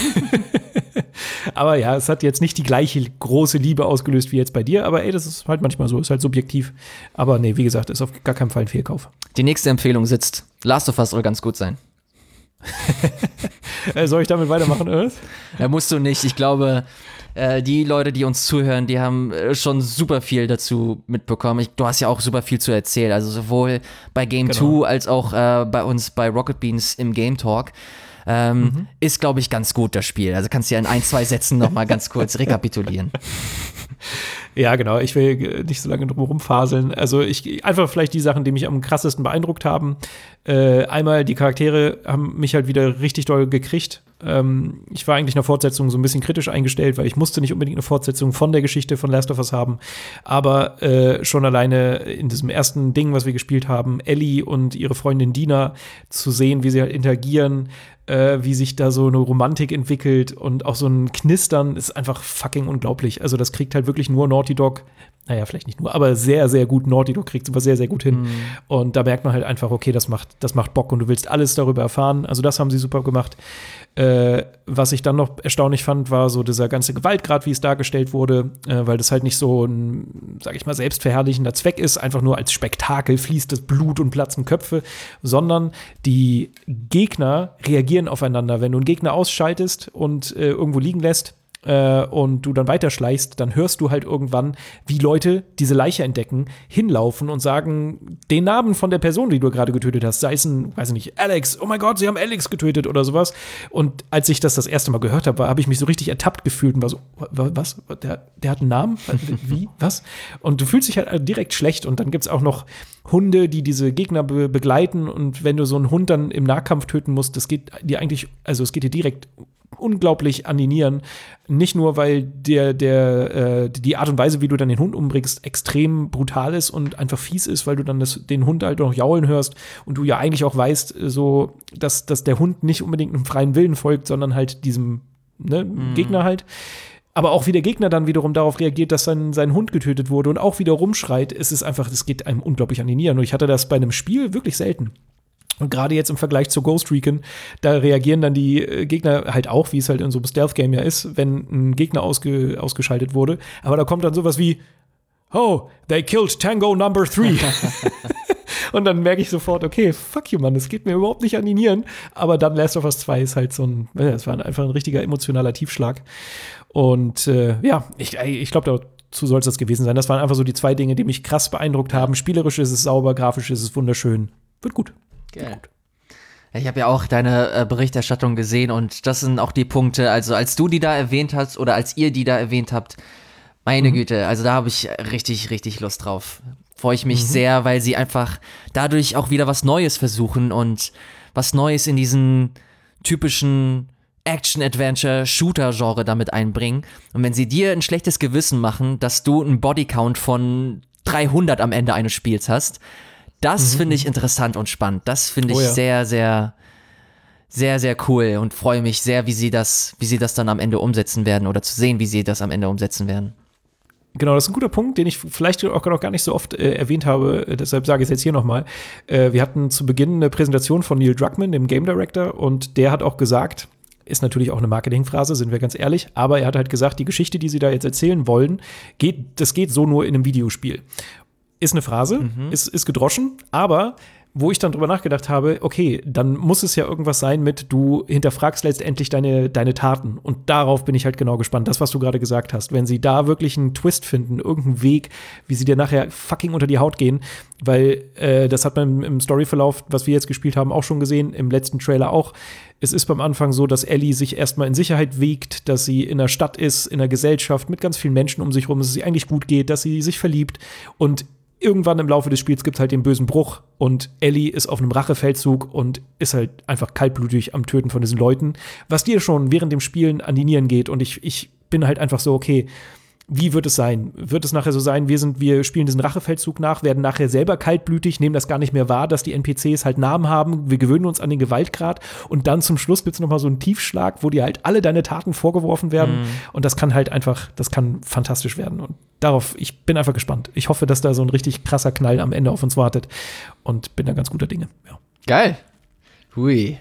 Aber ja, es hat jetzt nicht die gleiche große Liebe ausgelöst wie jetzt bei dir. Aber ey, das ist halt manchmal so, ist halt subjektiv. Aber nee, wie gesagt, ist auf gar keinen Fall ein Fehlkauf. Die nächste Empfehlung sitzt. Last of Us soll ganz gut sein. Äh, soll ich damit weitermachen, oder? Ja, musst du nicht. Ich glaube, äh, die Leute, die uns zuhören, die haben äh, schon super viel dazu mitbekommen. Ich, du hast ja auch super viel zu erzählen. Also sowohl bei Game zwei Genau. als auch äh, bei uns bei Rocket Beans im Game Talk. Ähm, mhm. Ist, glaube ich, ganz gut, das Spiel. Also kannst du ja in ein, zwei Sätzen nochmal ganz kurz rekapitulieren. Ja, genau. Ich will nicht so lange drum rumfaseln. Also ich einfach vielleicht die Sachen, die mich am krassesten beeindruckt haben. Äh, einmal die Charaktere haben mich halt wieder richtig doll gekriegt. Ähm, ich war eigentlich einer Fortsetzung so ein bisschen kritisch eingestellt, weil ich musste nicht unbedingt eine Fortsetzung von der Geschichte von Last of Us haben. Aber äh, schon alleine in diesem ersten Ding, was wir gespielt haben, Ellie und ihre Freundin Dina zu sehen, wie sie halt interagieren, äh, wie sich da so eine Romantik entwickelt und auch so ein Knistern, ist einfach fucking unglaublich. Also das kriegt halt wirklich nur Naughty Dog, naja, vielleicht nicht nur, aber sehr, sehr gut. Naughty Dog kriegt es aber sehr, sehr gut hin. Mm. Und da merkt man halt einfach, okay, das macht, das macht Bock und du willst alles darüber erfahren. Also das haben sie super gemacht. Äh, was ich dann noch erstaunlich fand, war so dieser ganze Gewaltgrad, wie es dargestellt wurde, äh, weil das halt nicht so ein, sag ich mal, selbstverherrlichender Zweck ist, einfach nur als Spektakel fließt das Blut und platzen Köpfe, sondern die Gegner reagieren aufeinander. Wenn du einen Gegner ausschaltest und äh, irgendwo liegen lässt, äh, und du dann weiterschleichst, dann hörst du halt irgendwann, wie Leute diese Leiche entdecken, hinlaufen und sagen den Namen von der Person, die du gerade getötet hast. Sei es ein, weiß ich nicht, Alex, oh mein Gott, sie haben Alex getötet oder sowas. Und als ich das das erste Mal gehört habe, habe ich mich so richtig ertappt gefühlt und war so, was? Der, der hat einen Namen? Wie? Was? Und du fühlst dich halt direkt schlecht. Und dann gibt's auch noch Hunde, die diese Gegner be- begleiten. Und wenn du so einen Hund dann im Nahkampf töten musst, das geht dir eigentlich, also es geht dir direkt unglaublich an die Nieren. Nicht nur, weil der, der, äh, die Art und Weise, wie du dann den Hund umbringst, extrem brutal ist und einfach fies ist, weil du dann das, den Hund halt noch jaulen hörst und du ja eigentlich auch weißt, so, dass, dass der Hund nicht unbedingt einem freien Willen folgt, sondern halt diesem ne, mhm. Gegner halt. Aber auch wie der Gegner dann wiederum darauf reagiert, dass sein, sein Hund getötet wurde und auch wieder rumschreit, es ist einfach, es geht einem unglaublich an die Nieren. Und ich hatte das bei einem Spiel wirklich selten. Und gerade jetzt im Vergleich zu Ghost Recon, da reagieren dann die äh, Gegner halt auch, wie es halt in so einem Stealth-Game ja ist, wenn ein Gegner ausge- ausgeschaltet wurde. Aber da kommt dann sowas wie, oh, they killed Tango number three. Und dann merke ich sofort, okay, fuck you, Mann, das geht mir überhaupt nicht an die Nieren. Aber dann Last of Us zwei ist halt so ein, das war einfach ein richtiger emotionaler Tiefschlag. Und äh, ja, ich, ich glaube, dazu soll es das gewesen sein. Das waren einfach so die zwei Dinge, die mich krass beeindruckt haben. Spielerisch ist es sauber, grafisch ist es wunderschön. Wird gut. Geil. Ich habe ja auch deine äh, Berichterstattung gesehen und das sind auch die Punkte, also als du die da erwähnt hast oder als ihr die da erwähnt habt, meine mhm. Güte, also da habe ich richtig, richtig Lust drauf. Freue ich mich mhm. sehr, weil sie einfach dadurch auch wieder was Neues versuchen und was Neues in diesen typischen Action-Adventure-Shooter-Genre damit einbringen. Und wenn sie dir ein schlechtes Gewissen machen, dass du einen Bodycount von dreihundert am Ende eines Spiels hast, das mhm. finde ich interessant und spannend. Das finde ich oh ja. sehr, sehr, sehr, sehr cool und freue mich sehr, wie sie das, wie sie das dann am Ende umsetzen werden oder zu sehen, wie sie das am Ende umsetzen werden. Genau, das ist ein guter Punkt, den ich vielleicht auch noch gar nicht so oft äh, erwähnt habe, deshalb sage ich es jetzt hier nochmal. Äh, wir hatten zu Beginn eine Präsentation von Neil Druckmann, dem Game Director, und der hat auch gesagt, ist natürlich auch eine Marketingphrase, sind wir ganz ehrlich, aber er hat halt gesagt, die Geschichte, die sie da jetzt erzählen wollen, geht, das geht so nur in einem Videospiel. Ist eine Phrase, mhm. ist, ist gedroschen, aber wo ich dann drüber nachgedacht habe, okay, dann muss es ja irgendwas sein mit, du hinterfragst letztendlich deine, deine Taten. Und darauf bin ich halt genau gespannt. Das, was du gerade gesagt hast. Wenn sie da wirklich einen Twist finden, irgendeinen Weg, wie sie dir nachher fucking unter die Haut gehen, weil äh, das hat man im Storyverlauf, was wir jetzt gespielt haben, auch schon gesehen, im letzten Trailer auch. Es ist beim Anfang so, dass Ellie sich erstmal in Sicherheit wiegt, dass sie in der Stadt ist, in der Gesellschaft, mit ganz vielen Menschen um sich rum, dass es ihr eigentlich gut geht, dass sie sich verliebt und irgendwann im Laufe des Spiels gibt es halt den bösen Bruch und Ellie ist auf einem Rachefeldzug und ist halt einfach kaltblütig am Töten von diesen Leuten, was dir schon während dem Spielen an die Nieren geht. Und ich, ich bin halt einfach so, okay, wie wird es sein? Wird es nachher so sein, wir sind, wir spielen diesen Rachefeldzug nach, werden nachher selber kaltblütig, nehmen das gar nicht mehr wahr, dass die N P Cs halt Namen haben, wir gewöhnen uns an den Gewaltgrad und dann zum Schluss gibt's noch mal so einen Tiefschlag, wo dir halt alle deine Taten vorgeworfen werden. Mhm. Und das kann halt einfach, das kann fantastisch werden. Und darauf, ich bin einfach gespannt. Ich hoffe, dass da so ein richtig krasser Knall am Ende auf uns wartet und bin da ganz guter Dinge. Ja. Geil. Hui.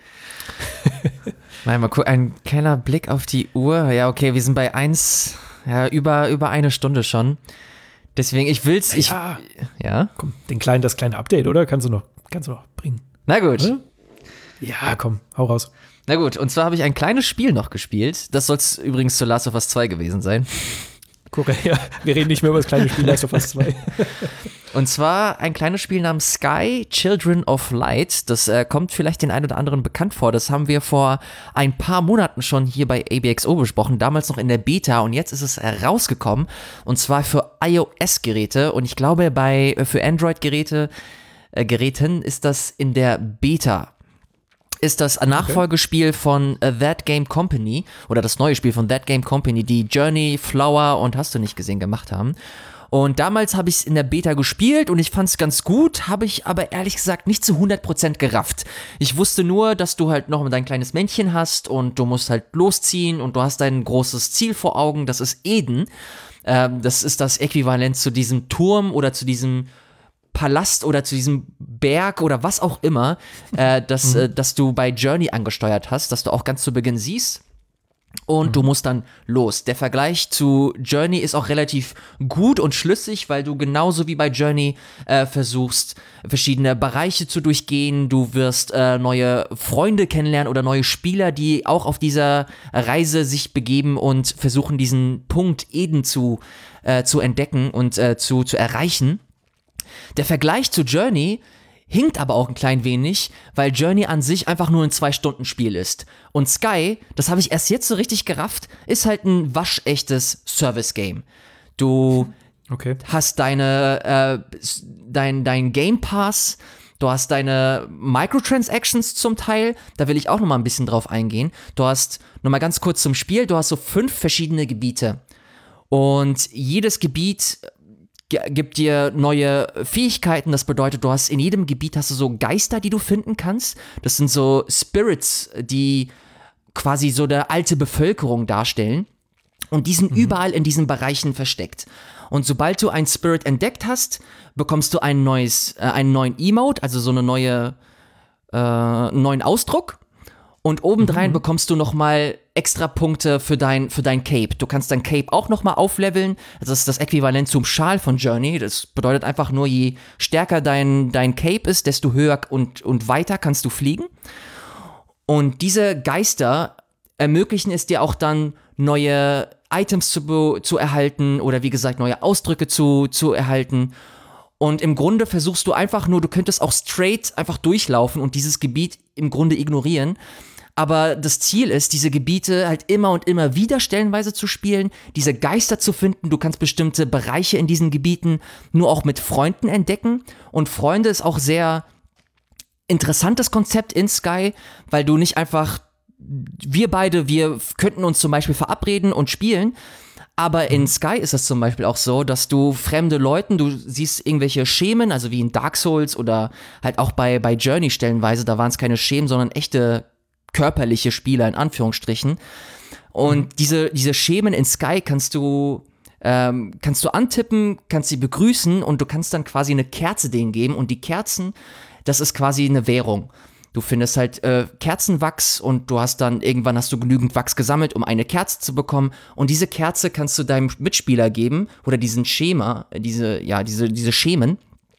Mal, mal gucken, ein kleiner Blick auf die Uhr. Ja, okay, wir sind bei eins. Ja, über, über eine Stunde schon. Deswegen, ich will's, ich, ja. ja? Komm, den kleinen, das kleine Update, oder? Kannst du noch, kannst du noch bringen. Na gut. Oder? Ja, komm, hau raus. Na gut, und zwar habe ich ein kleines Spiel noch gespielt. Das soll es übrigens zu Last of Us zwei gewesen sein. Guck, ja, wir reden nicht mehr über das kleine Spiel Last of Us zwei. Und zwar ein kleines Spiel namens Sky Children of Light. Das äh, kommt vielleicht den einen oder anderen bekannt vor. Das haben wir vor ein paar Monaten schon hier bei A B X O besprochen. Damals noch in der Beta und jetzt ist es rausgekommen. Und zwar für iOS-Geräte. Und ich glaube, bei für Android-Geräte äh, Geräten ist das in der Beta. Ist das ein Nachfolgespiel von uh, That Game Company oder das neue Spiel von That Game Company, die Journey, Flower und hast du nicht gesehen gemacht haben. Und damals habe ich es in der Beta gespielt und ich fand es ganz gut, habe ich aber ehrlich gesagt nicht zu hundert Prozent gerafft. Ich wusste nur, dass du halt noch dein kleines Männchen hast und du musst halt losziehen und du hast dein großes Ziel vor Augen, das ist Eden. Ähm, das ist das Äquivalent zu diesem Turm oder zu diesem Palast oder zu diesem Berg oder was auch immer, äh, das, mhm. äh, das du bei Journey angesteuert hast, das du auch ganz zu Beginn siehst. Und mhm. du musst dann los. Der Vergleich zu Journey ist auch relativ gut und schlüssig, weil du genauso wie bei Journey äh, versuchst, verschiedene Bereiche zu durchgehen. Du wirst äh, neue Freunde kennenlernen oder neue Spieler, die auch auf dieser Reise sich begeben und versuchen, diesen Punkt Eden zu, äh, zu entdecken und äh, zu, zu erreichen. Der Vergleich zu Journey hinkt aber auch ein klein wenig, weil Journey an sich einfach nur ein Zwei-Stunden-Spiel ist. Und Sky, das habe ich erst jetzt so richtig gerafft, ist halt ein waschechtes Service-Game. Du okay. hast deine, äh, dein, dein Game Pass, du hast deine Microtransactions zum Teil, da will ich auch nochmal ein bisschen drauf eingehen. Du hast, nochmal ganz kurz zum Spiel, du hast so fünf verschiedene Gebiete. Und jedes Gebiet gibt dir neue Fähigkeiten, das bedeutet, du hast in jedem Gebiet hast du so Geister, die du finden kannst. Das sind so Spirits, die quasi so der alte Bevölkerung darstellen und die sind mhm. überall in diesen Bereichen versteckt. Und sobald du einen Spirit entdeckt hast, bekommst du ein neues, äh, einen neuen Emote, also so eine neue, äh, neuen Ausdruck. Und obendrein mhm. bekommst du nochmal extra Punkte für dein, für dein Cape. Du kannst dein Cape auch nochmal aufleveln. Das ist das Äquivalent zum Schal von Journey. Das bedeutet einfach nur, je stärker dein, dein Cape ist, desto höher und, und weiter kannst du fliegen. Und diese Geister ermöglichen es dir auch dann, neue Items zu, zu erhalten oder wie gesagt, neue Ausdrücke zu, zu erhalten. Und im Grunde versuchst du einfach nur, du könntest auch straight einfach durchlaufen und dieses Gebiet im Grunde ignorieren. Aber das Ziel ist, diese Gebiete halt immer und immer wieder stellenweise zu spielen, diese Geister zu finden. Du kannst bestimmte Bereiche in diesen Gebieten nur auch mit Freunden entdecken. Und Freunde ist auch sehr interessantes Konzept in Sky, weil du nicht einfach, wir beide, wir könnten uns zum Beispiel verabreden und spielen. Aber in Sky ist es zum Beispiel auch so, dass du fremde Leuten, du siehst irgendwelche Schemen, also wie in Dark Souls oder halt auch bei, bei Journey stellenweise, da waren es keine Schemen, sondern echte körperliche Spieler in Anführungsstrichen. Und mhm. diese, diese Schemen in Sky kannst du, ähm, kannst du antippen, kannst sie begrüßen und du kannst dann quasi eine Kerze denen geben. Und die Kerzen, das ist quasi eine Währung. Du findest halt äh, Kerzenwachs und du hast dann, irgendwann hast du genügend Wachs gesammelt, um eine Kerze zu bekommen. Und diese Kerze kannst du deinem Mitspieler geben oder diesen Schema, diese, ja, diese, diese Schemen.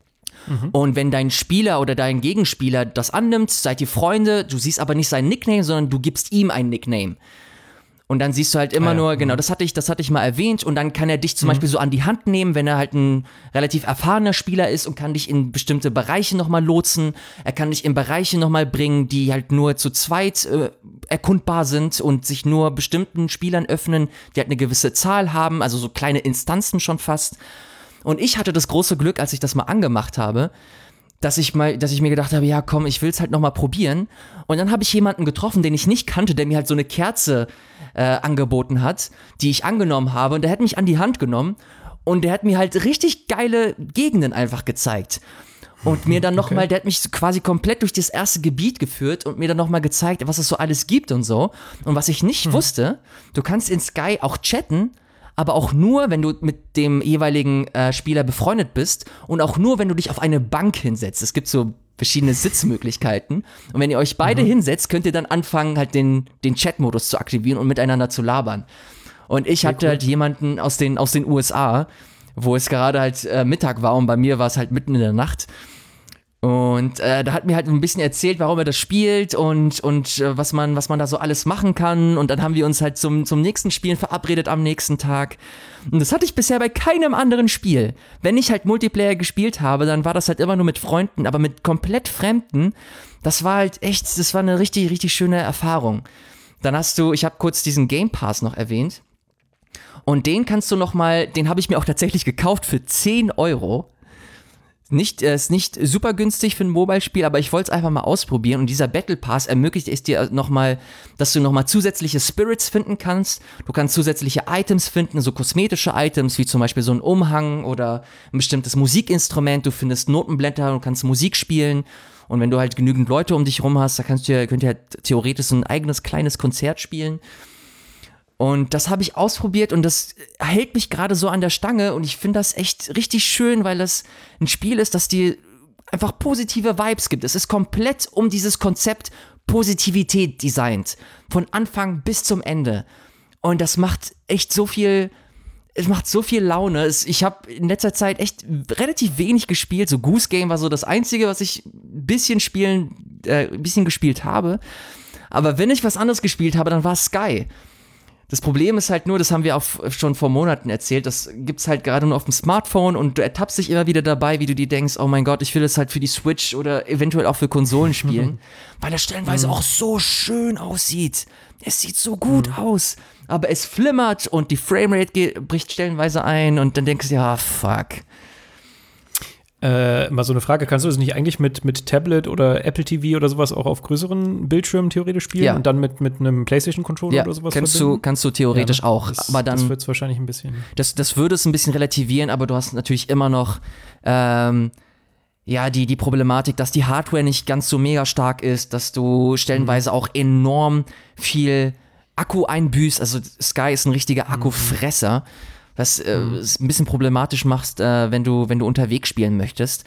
Mhm. Und wenn dein Spieler oder dein Gegenspieler das annimmt, seid ihr Freunde, du siehst aber nicht seinen Nickname, sondern du gibst ihm einen Nickname. Und dann siehst du halt immer ah, ja. nur, genau, das hatte ich, das hatte ich mal erwähnt und dann kann er dich zum mhm. Beispiel so an die Hand nehmen, wenn er halt ein relativ erfahrener Spieler ist und kann dich in bestimmte Bereiche nochmal lotsen. Er kann dich in Bereiche nochmal bringen, die halt nur zu zweit äh, erkundbar sind und sich nur bestimmten Spielern öffnen, die halt eine gewisse Zahl haben, also so kleine Instanzen schon fast. Und ich hatte das große Glück, als ich das mal angemacht habe, dass ich mal, dass ich mir gedacht habe, ja komm, ich will es halt nochmal probieren. Und dann habe ich jemanden getroffen, den ich nicht kannte, der mir halt so eine Kerze äh, angeboten hat, die ich angenommen habe. Und der hat mich an die Hand genommen und der hat mir halt richtig geile Gegenden einfach gezeigt. Und mir dann nochmal, okay. der hat mich quasi komplett durch das erste Gebiet geführt und mir dann nochmal gezeigt, was es so alles gibt und so. Und was ich nicht hm. wusste, du kannst in Sky auch chatten, aber auch nur, wenn du mit dem jeweiligen äh, Spieler befreundet bist und auch nur, wenn du dich auf eine Bank hinsetzt. Es gibt so verschiedene Sitzmöglichkeiten und wenn ihr euch beide mhm. hinsetzt, könnt ihr dann anfangen, halt den, den Chat-Modus zu aktivieren und miteinander zu labern. Und ich Sehr hatte cool. halt jemanden aus den, aus den U S A, wo es gerade halt äh, Mittag war und bei mir war es halt mitten in der Nacht. Und äh, da hat mir halt ein bisschen erzählt, warum er das spielt und, und äh, was, man, was man da so alles machen kann. Und dann haben wir uns halt zum, zum nächsten Spielen verabredet am nächsten Tag. Und das hatte ich bisher bei keinem anderen Spiel. Wenn ich halt Multiplayer gespielt habe, dann war das halt immer nur mit Freunden, aber mit komplett Fremden. Das war halt echt, das war eine richtig, richtig schöne Erfahrung. Dann hast du, ich habe kurz diesen Game Pass noch erwähnt. Und den kannst du nochmal, den habe ich mir auch tatsächlich gekauft für zehn Euro. Nicht, äh, ist nicht super günstig für ein Mobile-Spiel, aber ich wollte es einfach mal ausprobieren. Und dieser Battle Pass ermöglicht es dir nochmal, dass du nochmal zusätzliche Spirits finden kannst. Du kannst zusätzliche Items finden, so kosmetische Items, wie zum Beispiel so ein Umhang oder ein bestimmtes Musikinstrument. Du findest Notenblätter und kannst Musik spielen. Und wenn du halt genügend Leute um dich rum hast, da kannst du, könnt ihr halt theoretisch so ein eigenes kleines Konzert spielen. Und das habe ich ausprobiert und das hält mich gerade so an der Stange und ich finde das echt richtig schön, weil das ein Spiel ist, das dir einfach positive Vibes gibt. Es ist komplett um dieses Konzept Positivität designt. Von Anfang bis zum Ende. Und das macht echt so viel, es macht so viel Laune. Es, ich habe in letzter Zeit echt relativ wenig gespielt. So Goose Game war so das Einzige, was ich ein bisschen spielen, äh, ein bisschen gespielt habe. Aber wenn ich was anderes gespielt habe, dann war es Sky. Das Problem ist halt nur, das haben wir auch schon vor Monaten erzählt, das gibt's halt gerade nur auf dem Smartphone und du ertappst dich immer wieder dabei, wie du dir denkst, oh mein Gott, ich will das halt für die Switch oder eventuell auch für Konsolen spielen, weil das stellenweise mhm. auch so schön aussieht. Es sieht so gut mhm. aus, aber es flimmert und die Framerate ge- bricht stellenweise ein und dann denkst du, ja, fuck. Äh, mal so eine Frage, kannst du das nicht eigentlich mit, mit Tablet oder Apple T V oder sowas auch auf größeren Bildschirmen theoretisch spielen ja. und dann mit, mit einem PlayStation-Controller ja, oder sowas kannst verbinden? du kannst du theoretisch ja, ne? auch, das, aber dann das wird's wahrscheinlich ein bisschen das, das würde es ein bisschen relativieren, aber du hast natürlich immer noch ähm, ja, die, die Problematik, dass die Hardware nicht ganz so mega stark ist, dass du stellenweise mhm. auch enorm viel Akku einbüßt, also Sky ist ein richtiger Akkufresser, was äh, mhm. es ein bisschen problematisch machst, äh, wenn du, wenn du unterwegs spielen möchtest.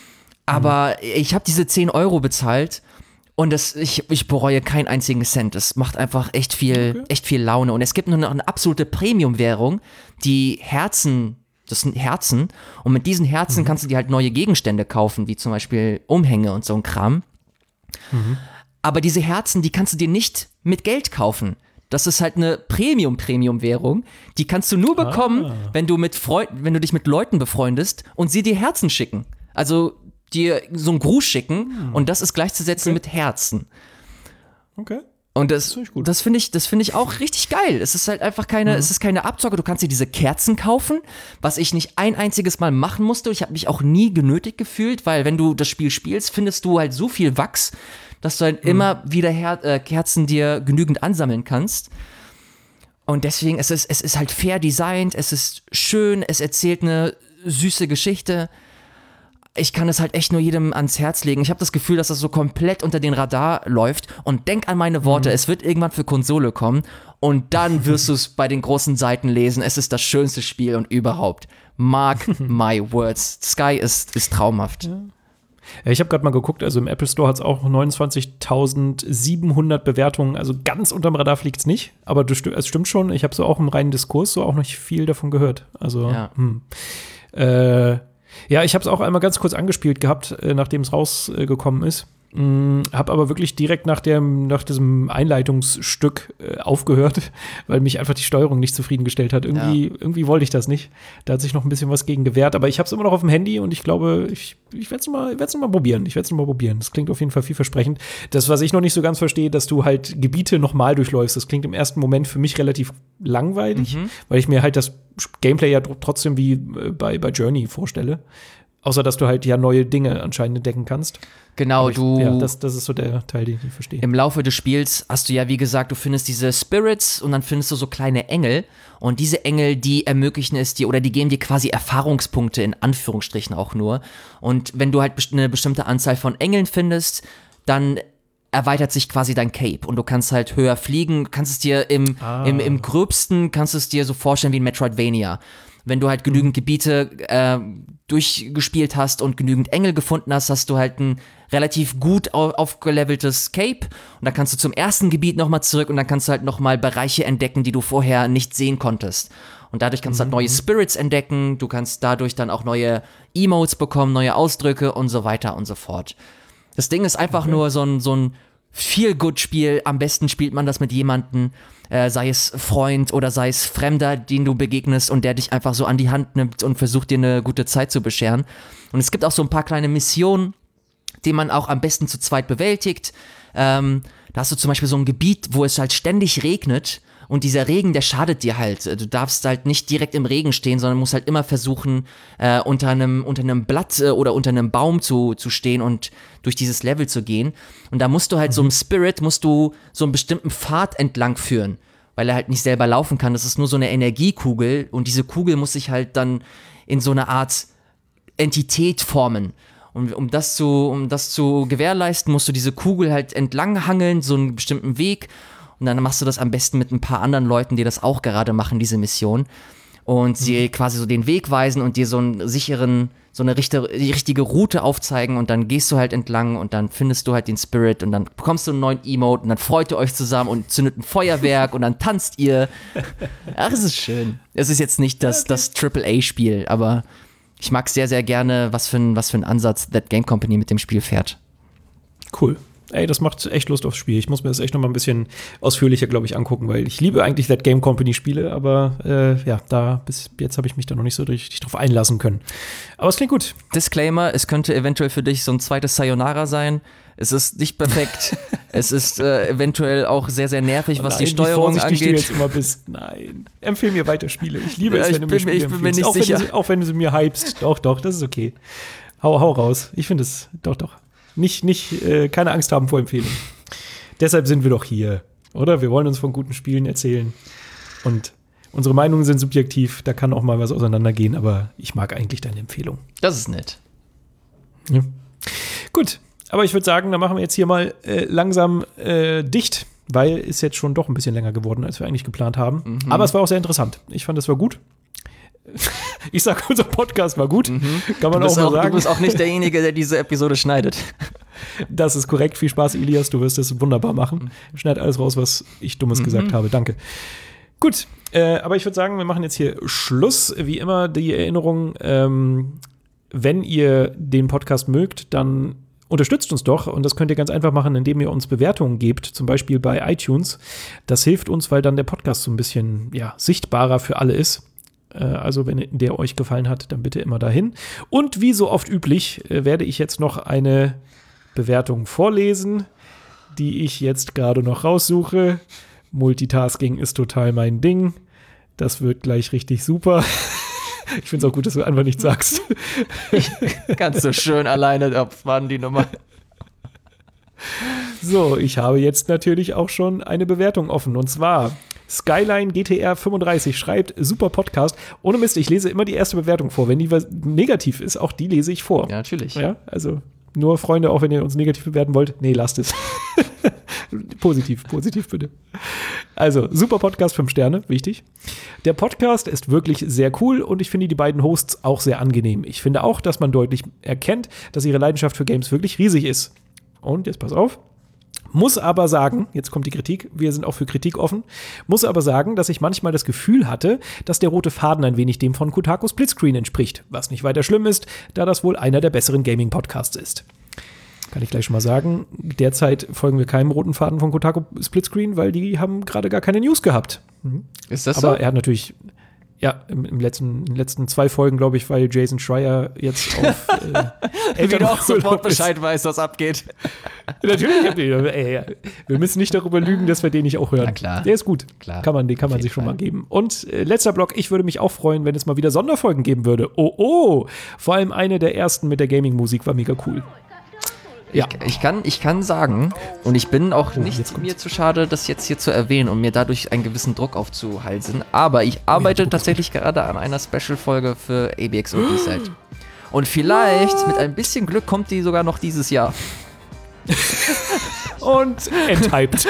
Aber mhm. ich habe diese zehn Euro bezahlt und das, ich, ich bereue keinen einzigen Cent. Es macht einfach echt viel, okay. echt viel Laune. Und es gibt nur noch eine absolute Premium-Währung, die Herzen, das sind Herzen. Und mit diesen Herzen mhm. kannst du dir halt neue Gegenstände kaufen, wie zum Beispiel Umhänge und so ein Kram. Mhm. Aber diese Herzen, die kannst du dir nicht mit Geld kaufen. Das ist halt eine Premium-Premium-Währung. Die kannst du nur bekommen, ah. wenn du mit Freunden, wenn du dich mit Leuten befreundest und sie dir Herzen schicken. Also dir so einen Gruß schicken hm. und das ist gleichzusetzen okay. mit Herzen. Okay. Und das, das, das finde ich, das finde ich auch richtig geil. Es ist halt einfach keine, mhm. es ist keine Abzocke. Du kannst dir diese Kerzen kaufen, was ich nicht ein einziges Mal machen musste. Ich habe mich auch nie genötigt gefühlt, weil wenn du das Spiel spielst, findest du halt so viel Wachs, dass du halt mhm. immer wieder Her- äh, Kerzen dir genügend ansammeln kannst. Und deswegen, es ist, es ist halt fair designt, es ist schön, es erzählt eine süße Geschichte. Ich kann es halt echt nur jedem ans Herz legen. Ich habe das Gefühl, dass das so komplett unter den Radar läuft. Und denk an meine Worte, mhm. es wird irgendwann für Konsole kommen. Und dann wirst du es bei den großen Seiten lesen. Es ist das schönste Spiel und überhaupt. Mark my words. Sky ist, ist traumhaft. Ja. Ich habe gerade mal geguckt, also im Apple Store hat es auch neunundzwanzigtausendsiebenhundert Bewertungen, also ganz unterm Radar fliegt es nicht, aber du, es stimmt schon, ich habe so auch im reinen Diskurs so auch noch nicht viel davon gehört. Also, ja, hm. äh, ja ich habe es auch einmal ganz kurz angespielt gehabt, äh, nachdem es rausgekommen äh, ist. Mm, hab aber wirklich direkt nach, dem, nach diesem Einleitungsstück äh, aufgehört, weil mich einfach die Steuerung nicht zufriedengestellt hat. Irgendwie, ja. irgendwie wollte ich das nicht. Da hat sich noch ein bisschen was gegen gewehrt, aber ich habe es immer noch auf dem Handy und ich glaube, ich, ich werde es mal, noch mal probieren. Ich werde es noch mal probieren. Das klingt auf jeden Fall vielversprechend. Das, was ich noch nicht so ganz verstehe, dass du halt Gebiete nochmal durchläufst. Das klingt im ersten Moment für mich relativ langweilig, mhm. weil ich mir halt das Gameplay ja trotzdem wie bei, bei Journey vorstelle. Außer, dass du halt ja neue Dinge anscheinend entdecken kannst. Genau, ich, du. Ja, das, das ist so der Teil, den ich verstehe. Im Laufe des Spiels hast du ja, wie gesagt, du findest diese Spirits und dann findest du so kleine Engel. Und diese Engel, die ermöglichen es dir oder die geben dir quasi Erfahrungspunkte, in Anführungsstrichen auch nur. Und wenn du halt eine bestimmte Anzahl von Engeln findest, dann erweitert sich quasi dein Cape und du kannst halt höher fliegen, kannst es dir im, ah. im, im gröbsten, kannst es dir so vorstellen wie ein Metroidvania. Wenn du halt genügend Gebiete äh, durchgespielt hast und genügend Engel gefunden hast, hast du halt ein relativ gut au- aufgeleveltes Cape und dann kannst du zum ersten Gebiet nochmal zurück und dann kannst du halt nochmal Bereiche entdecken, die du vorher nicht sehen konntest. Und dadurch kannst du halt neue Spirits entdecken, du kannst dadurch dann auch neue Emotes bekommen, neue Ausdrücke und so weiter und so fort. Das Ding ist einfach okay. nur so ein, so ein Feel-Good-Spiel. Am besten spielt man das mit jemandem, äh, sei es Freund oder sei es Fremder, den du begegnest und der dich einfach so an die Hand nimmt und versucht, dir eine gute Zeit zu bescheren. Und es gibt auch so ein paar kleine Missionen, die man auch am besten zu zweit bewältigt. Ähm, da hast du zum Beispiel so ein Gebiet, wo es halt ständig regnet und dieser Regen, der schadet dir halt. Du darfst halt nicht direkt im Regen stehen, sondern musst halt immer versuchen, äh, unter einem unter einem Blatt äh, oder unter einem Baum zu, zu stehen und durch dieses Level zu gehen. Und da musst du halt mhm. so einem Spirit, musst du so einen bestimmten Pfad entlang führen, weil er halt nicht selber laufen kann. Das ist nur so eine Energiekugel und diese Kugel muss sich halt dann in so eine Art Entität formen. Und um das zu, um das zu gewährleisten, musst du diese Kugel halt entlang hangeln, so einen bestimmten Weg. Und dann machst du das am besten mit ein paar anderen Leuten, die das auch gerade machen, diese Mission. Und sie mhm. quasi so den Weg weisen und dir so einen sicheren, so eine richtige, die richtige Route aufzeigen. Und dann gehst du halt entlang und dann findest du halt den Spirit und dann bekommst du einen neuen Emote und dann freut ihr euch zusammen und zündet ein Feuerwerk und dann tanzt ihr. Ach, es ist schön. Es ist jetzt nicht das, das Triple A Spiel, aber ich mag sehr, sehr gerne, was für ein, was für ein Ansatz That Game Company mit dem Spiel fährt. Cool. Ey, das macht echt Lust aufs Spiel. Ich muss mir das echt noch mal ein bisschen ausführlicher, glaube ich, angucken, weil ich liebe eigentlich That Game Company Spiele, aber äh, ja, da bis jetzt habe ich mich da noch nicht so richtig drauf einlassen können. Aber es klingt gut. Disclaimer, es könnte eventuell für dich so ein zweites Sayonara sein. Es ist nicht perfekt. Es ist äh, eventuell auch sehr, sehr nervig, was Nein, die Steuerung wie angeht. Du jetzt immer bist. Nein, empfehl mir weiter Spiele. Ich liebe ja, es, wenn du mir Spiele ich bin mir nicht auch sicher. Wenn du, auch wenn du sie mir hypst. Doch, doch, das ist okay. Hau, hau raus. Ich finde es, doch, doch. Nicht, nicht, äh, keine Angst haben vor Empfehlungen. Deshalb sind wir doch hier, oder? Wir wollen uns von guten Spielen erzählen. Und unsere Meinungen sind subjektiv. Da kann auch mal was auseinandergehen, aber ich mag eigentlich deine Empfehlung. Das ist nett. Ja. Gut. Aber ich würde sagen, dann machen wir jetzt hier mal äh, langsam äh, dicht, weil es jetzt schon doch ein bisschen länger geworden, als wir eigentlich geplant haben. Mhm. Aber es war auch sehr interessant. Ich fand, es war gut. Ich sag, unser Podcast war gut. Mhm. Kann man auch mal auch, sagen. Du bist auch nicht derjenige, der diese Episode schneidet. Das ist korrekt. Viel Spaß, Elias. Du wirst es wunderbar machen. Schneid alles raus, was ich Dummes mhm. gesagt habe. Danke. Gut, äh, aber ich würde sagen, wir machen jetzt hier Schluss. Wie immer die Erinnerung, ähm, wenn ihr den Podcast mögt, dann unterstützt uns doch, und das könnt ihr ganz einfach machen, indem ihr uns Bewertungen gebt, zum Beispiel bei iTunes. Das hilft uns, weil dann der Podcast so ein bisschen ja, sichtbarer für alle ist. Äh, also wenn der euch gefallen hat, dann bitte immer dahin. Und wie so oft üblich äh, werde ich jetzt noch eine Bewertung vorlesen, die ich jetzt gerade noch raussuche. Multitasking ist total mein Ding. Das wird gleich richtig super. Ich finde es auch gut, dass du einfach nichts sagst. Ganz so schön alleine, da waren die Nummer. So, ich habe jetzt natürlich auch schon eine Bewertung offen. Und zwar Skyline G T R fünfunddreißig schreibt, super Podcast. Ohne Mist, ich lese immer die erste Bewertung vor. Wenn die negativ ist, auch die lese ich vor. Ja, natürlich. Ja, also nur Freunde, auch wenn ihr uns negativ bewerten wollt. Nee, lasst es. Positiv, positiv bitte. Also, super Podcast, fünf Sterne, wichtig. Der Podcast ist wirklich sehr cool und ich finde die beiden Hosts auch sehr angenehm. Ich finde auch, dass man deutlich erkennt, dass ihre Leidenschaft für Games wirklich riesig ist. Und jetzt pass auf. Muss aber sagen, jetzt kommt die Kritik, wir sind auch für Kritik offen, muss aber sagen, dass ich manchmal das Gefühl hatte, dass der rote Faden ein wenig dem von Kotaku Splitscreen entspricht, was nicht weiter schlimm ist, da das wohl einer der besseren Gaming-Podcasts ist. Kann ich gleich schon mal sagen, derzeit folgen wir keinem roten Faden von Kotaku Splitscreen, weil die haben gerade gar keine News gehabt. Mhm. Ist das aber so? Aber er hat natürlich, ja, im, im letzten, in den letzten zwei Folgen, glaube ich, weil Jason Schreier jetzt auf äh, Wie du auch sofort Bescheid weißt, was abgeht. Natürlich, ey, wir müssen nicht darüber lügen, dass wir den nicht auch hören. Na klar. Der ist gut. Klar. Kann man, den kann man sich schon Fall. mal geben. Und äh, letzter Block, ich würde mich auch freuen, wenn es mal wieder Sonderfolgen geben würde. Oh, oh! Vor allem eine der ersten mit der Gaming-Musik war mega cool. Ja. Ich, ich, kann, ich kann sagen, und ich bin auch oh, nicht mir zu schade, das jetzt hier zu erwähnen und mir dadurch einen gewissen Druck aufzuhalsen, aber ich arbeite oh, ja, tatsächlich gerade an einer Special-Folge für A B X O B-Side. Und vielleicht, What? mit ein bisschen Glück, kommt die sogar noch dieses Jahr. Und enthyped.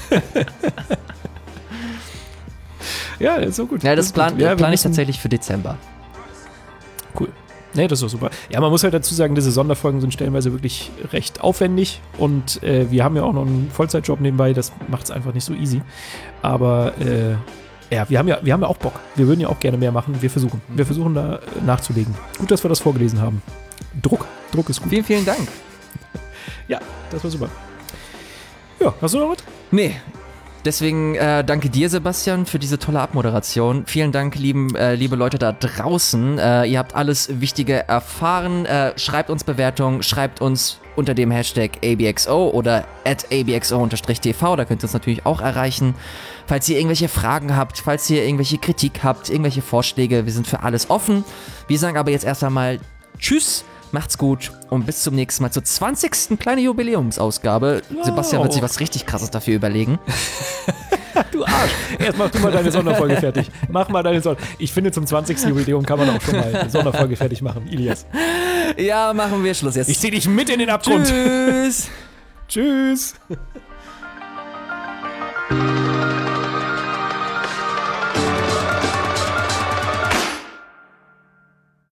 Ja, ist so gut. Ja, das, das plan, ja, plan ich müssen... tatsächlich für Dezember. Cool. Nee, das ist doch super. Ja, man muss halt dazu sagen, diese Sonderfolgen sind stellenweise wirklich recht aufwendig und äh, wir haben ja auch noch einen Vollzeitjob nebenbei, das macht es einfach nicht so easy. Aber äh, Ja, wir haben ja, wir haben ja auch Bock. Wir würden ja auch gerne mehr machen. Wir versuchen. Wir versuchen da äh, nachzulegen. Gut, dass wir das vorgelesen haben. Druck. Druck ist gut. Vielen, vielen Dank. Ja, das war super. Ja, hast du noch was? Nee. Deswegen äh, danke dir, Sebastian, für diese tolle Abmoderation. Vielen Dank, lieben, äh, liebe Leute da draußen. Äh, ihr habt alles Wichtige erfahren. Äh, schreibt uns Bewertungen, schreibt uns unter dem Hashtag A B X O oder at A B X O T V. Da könnt ihr uns natürlich auch erreichen. Falls ihr irgendwelche Fragen habt, falls ihr irgendwelche Kritik habt, irgendwelche Vorschläge, wir sind für alles offen. Wir sagen aber jetzt erst einmal Tschüss. Macht's gut und bis zum nächsten Mal zur zwanzigsten kleine Jubiläumsausgabe. Wow. Sebastian wird sich was richtig Krasses dafür überlegen. Du Arsch. Erst mach du mal deine Sonderfolge fertig. Mach mal deine Sonderfolge. Ich finde, zum zwanzigsten Jubiläum kann man auch schon mal eine Sonderfolge fertig machen. Ilias. Ja, machen wir Schluss jetzt. Ich zieh dich mit in den Abgrund. Tschüss. Tschüss.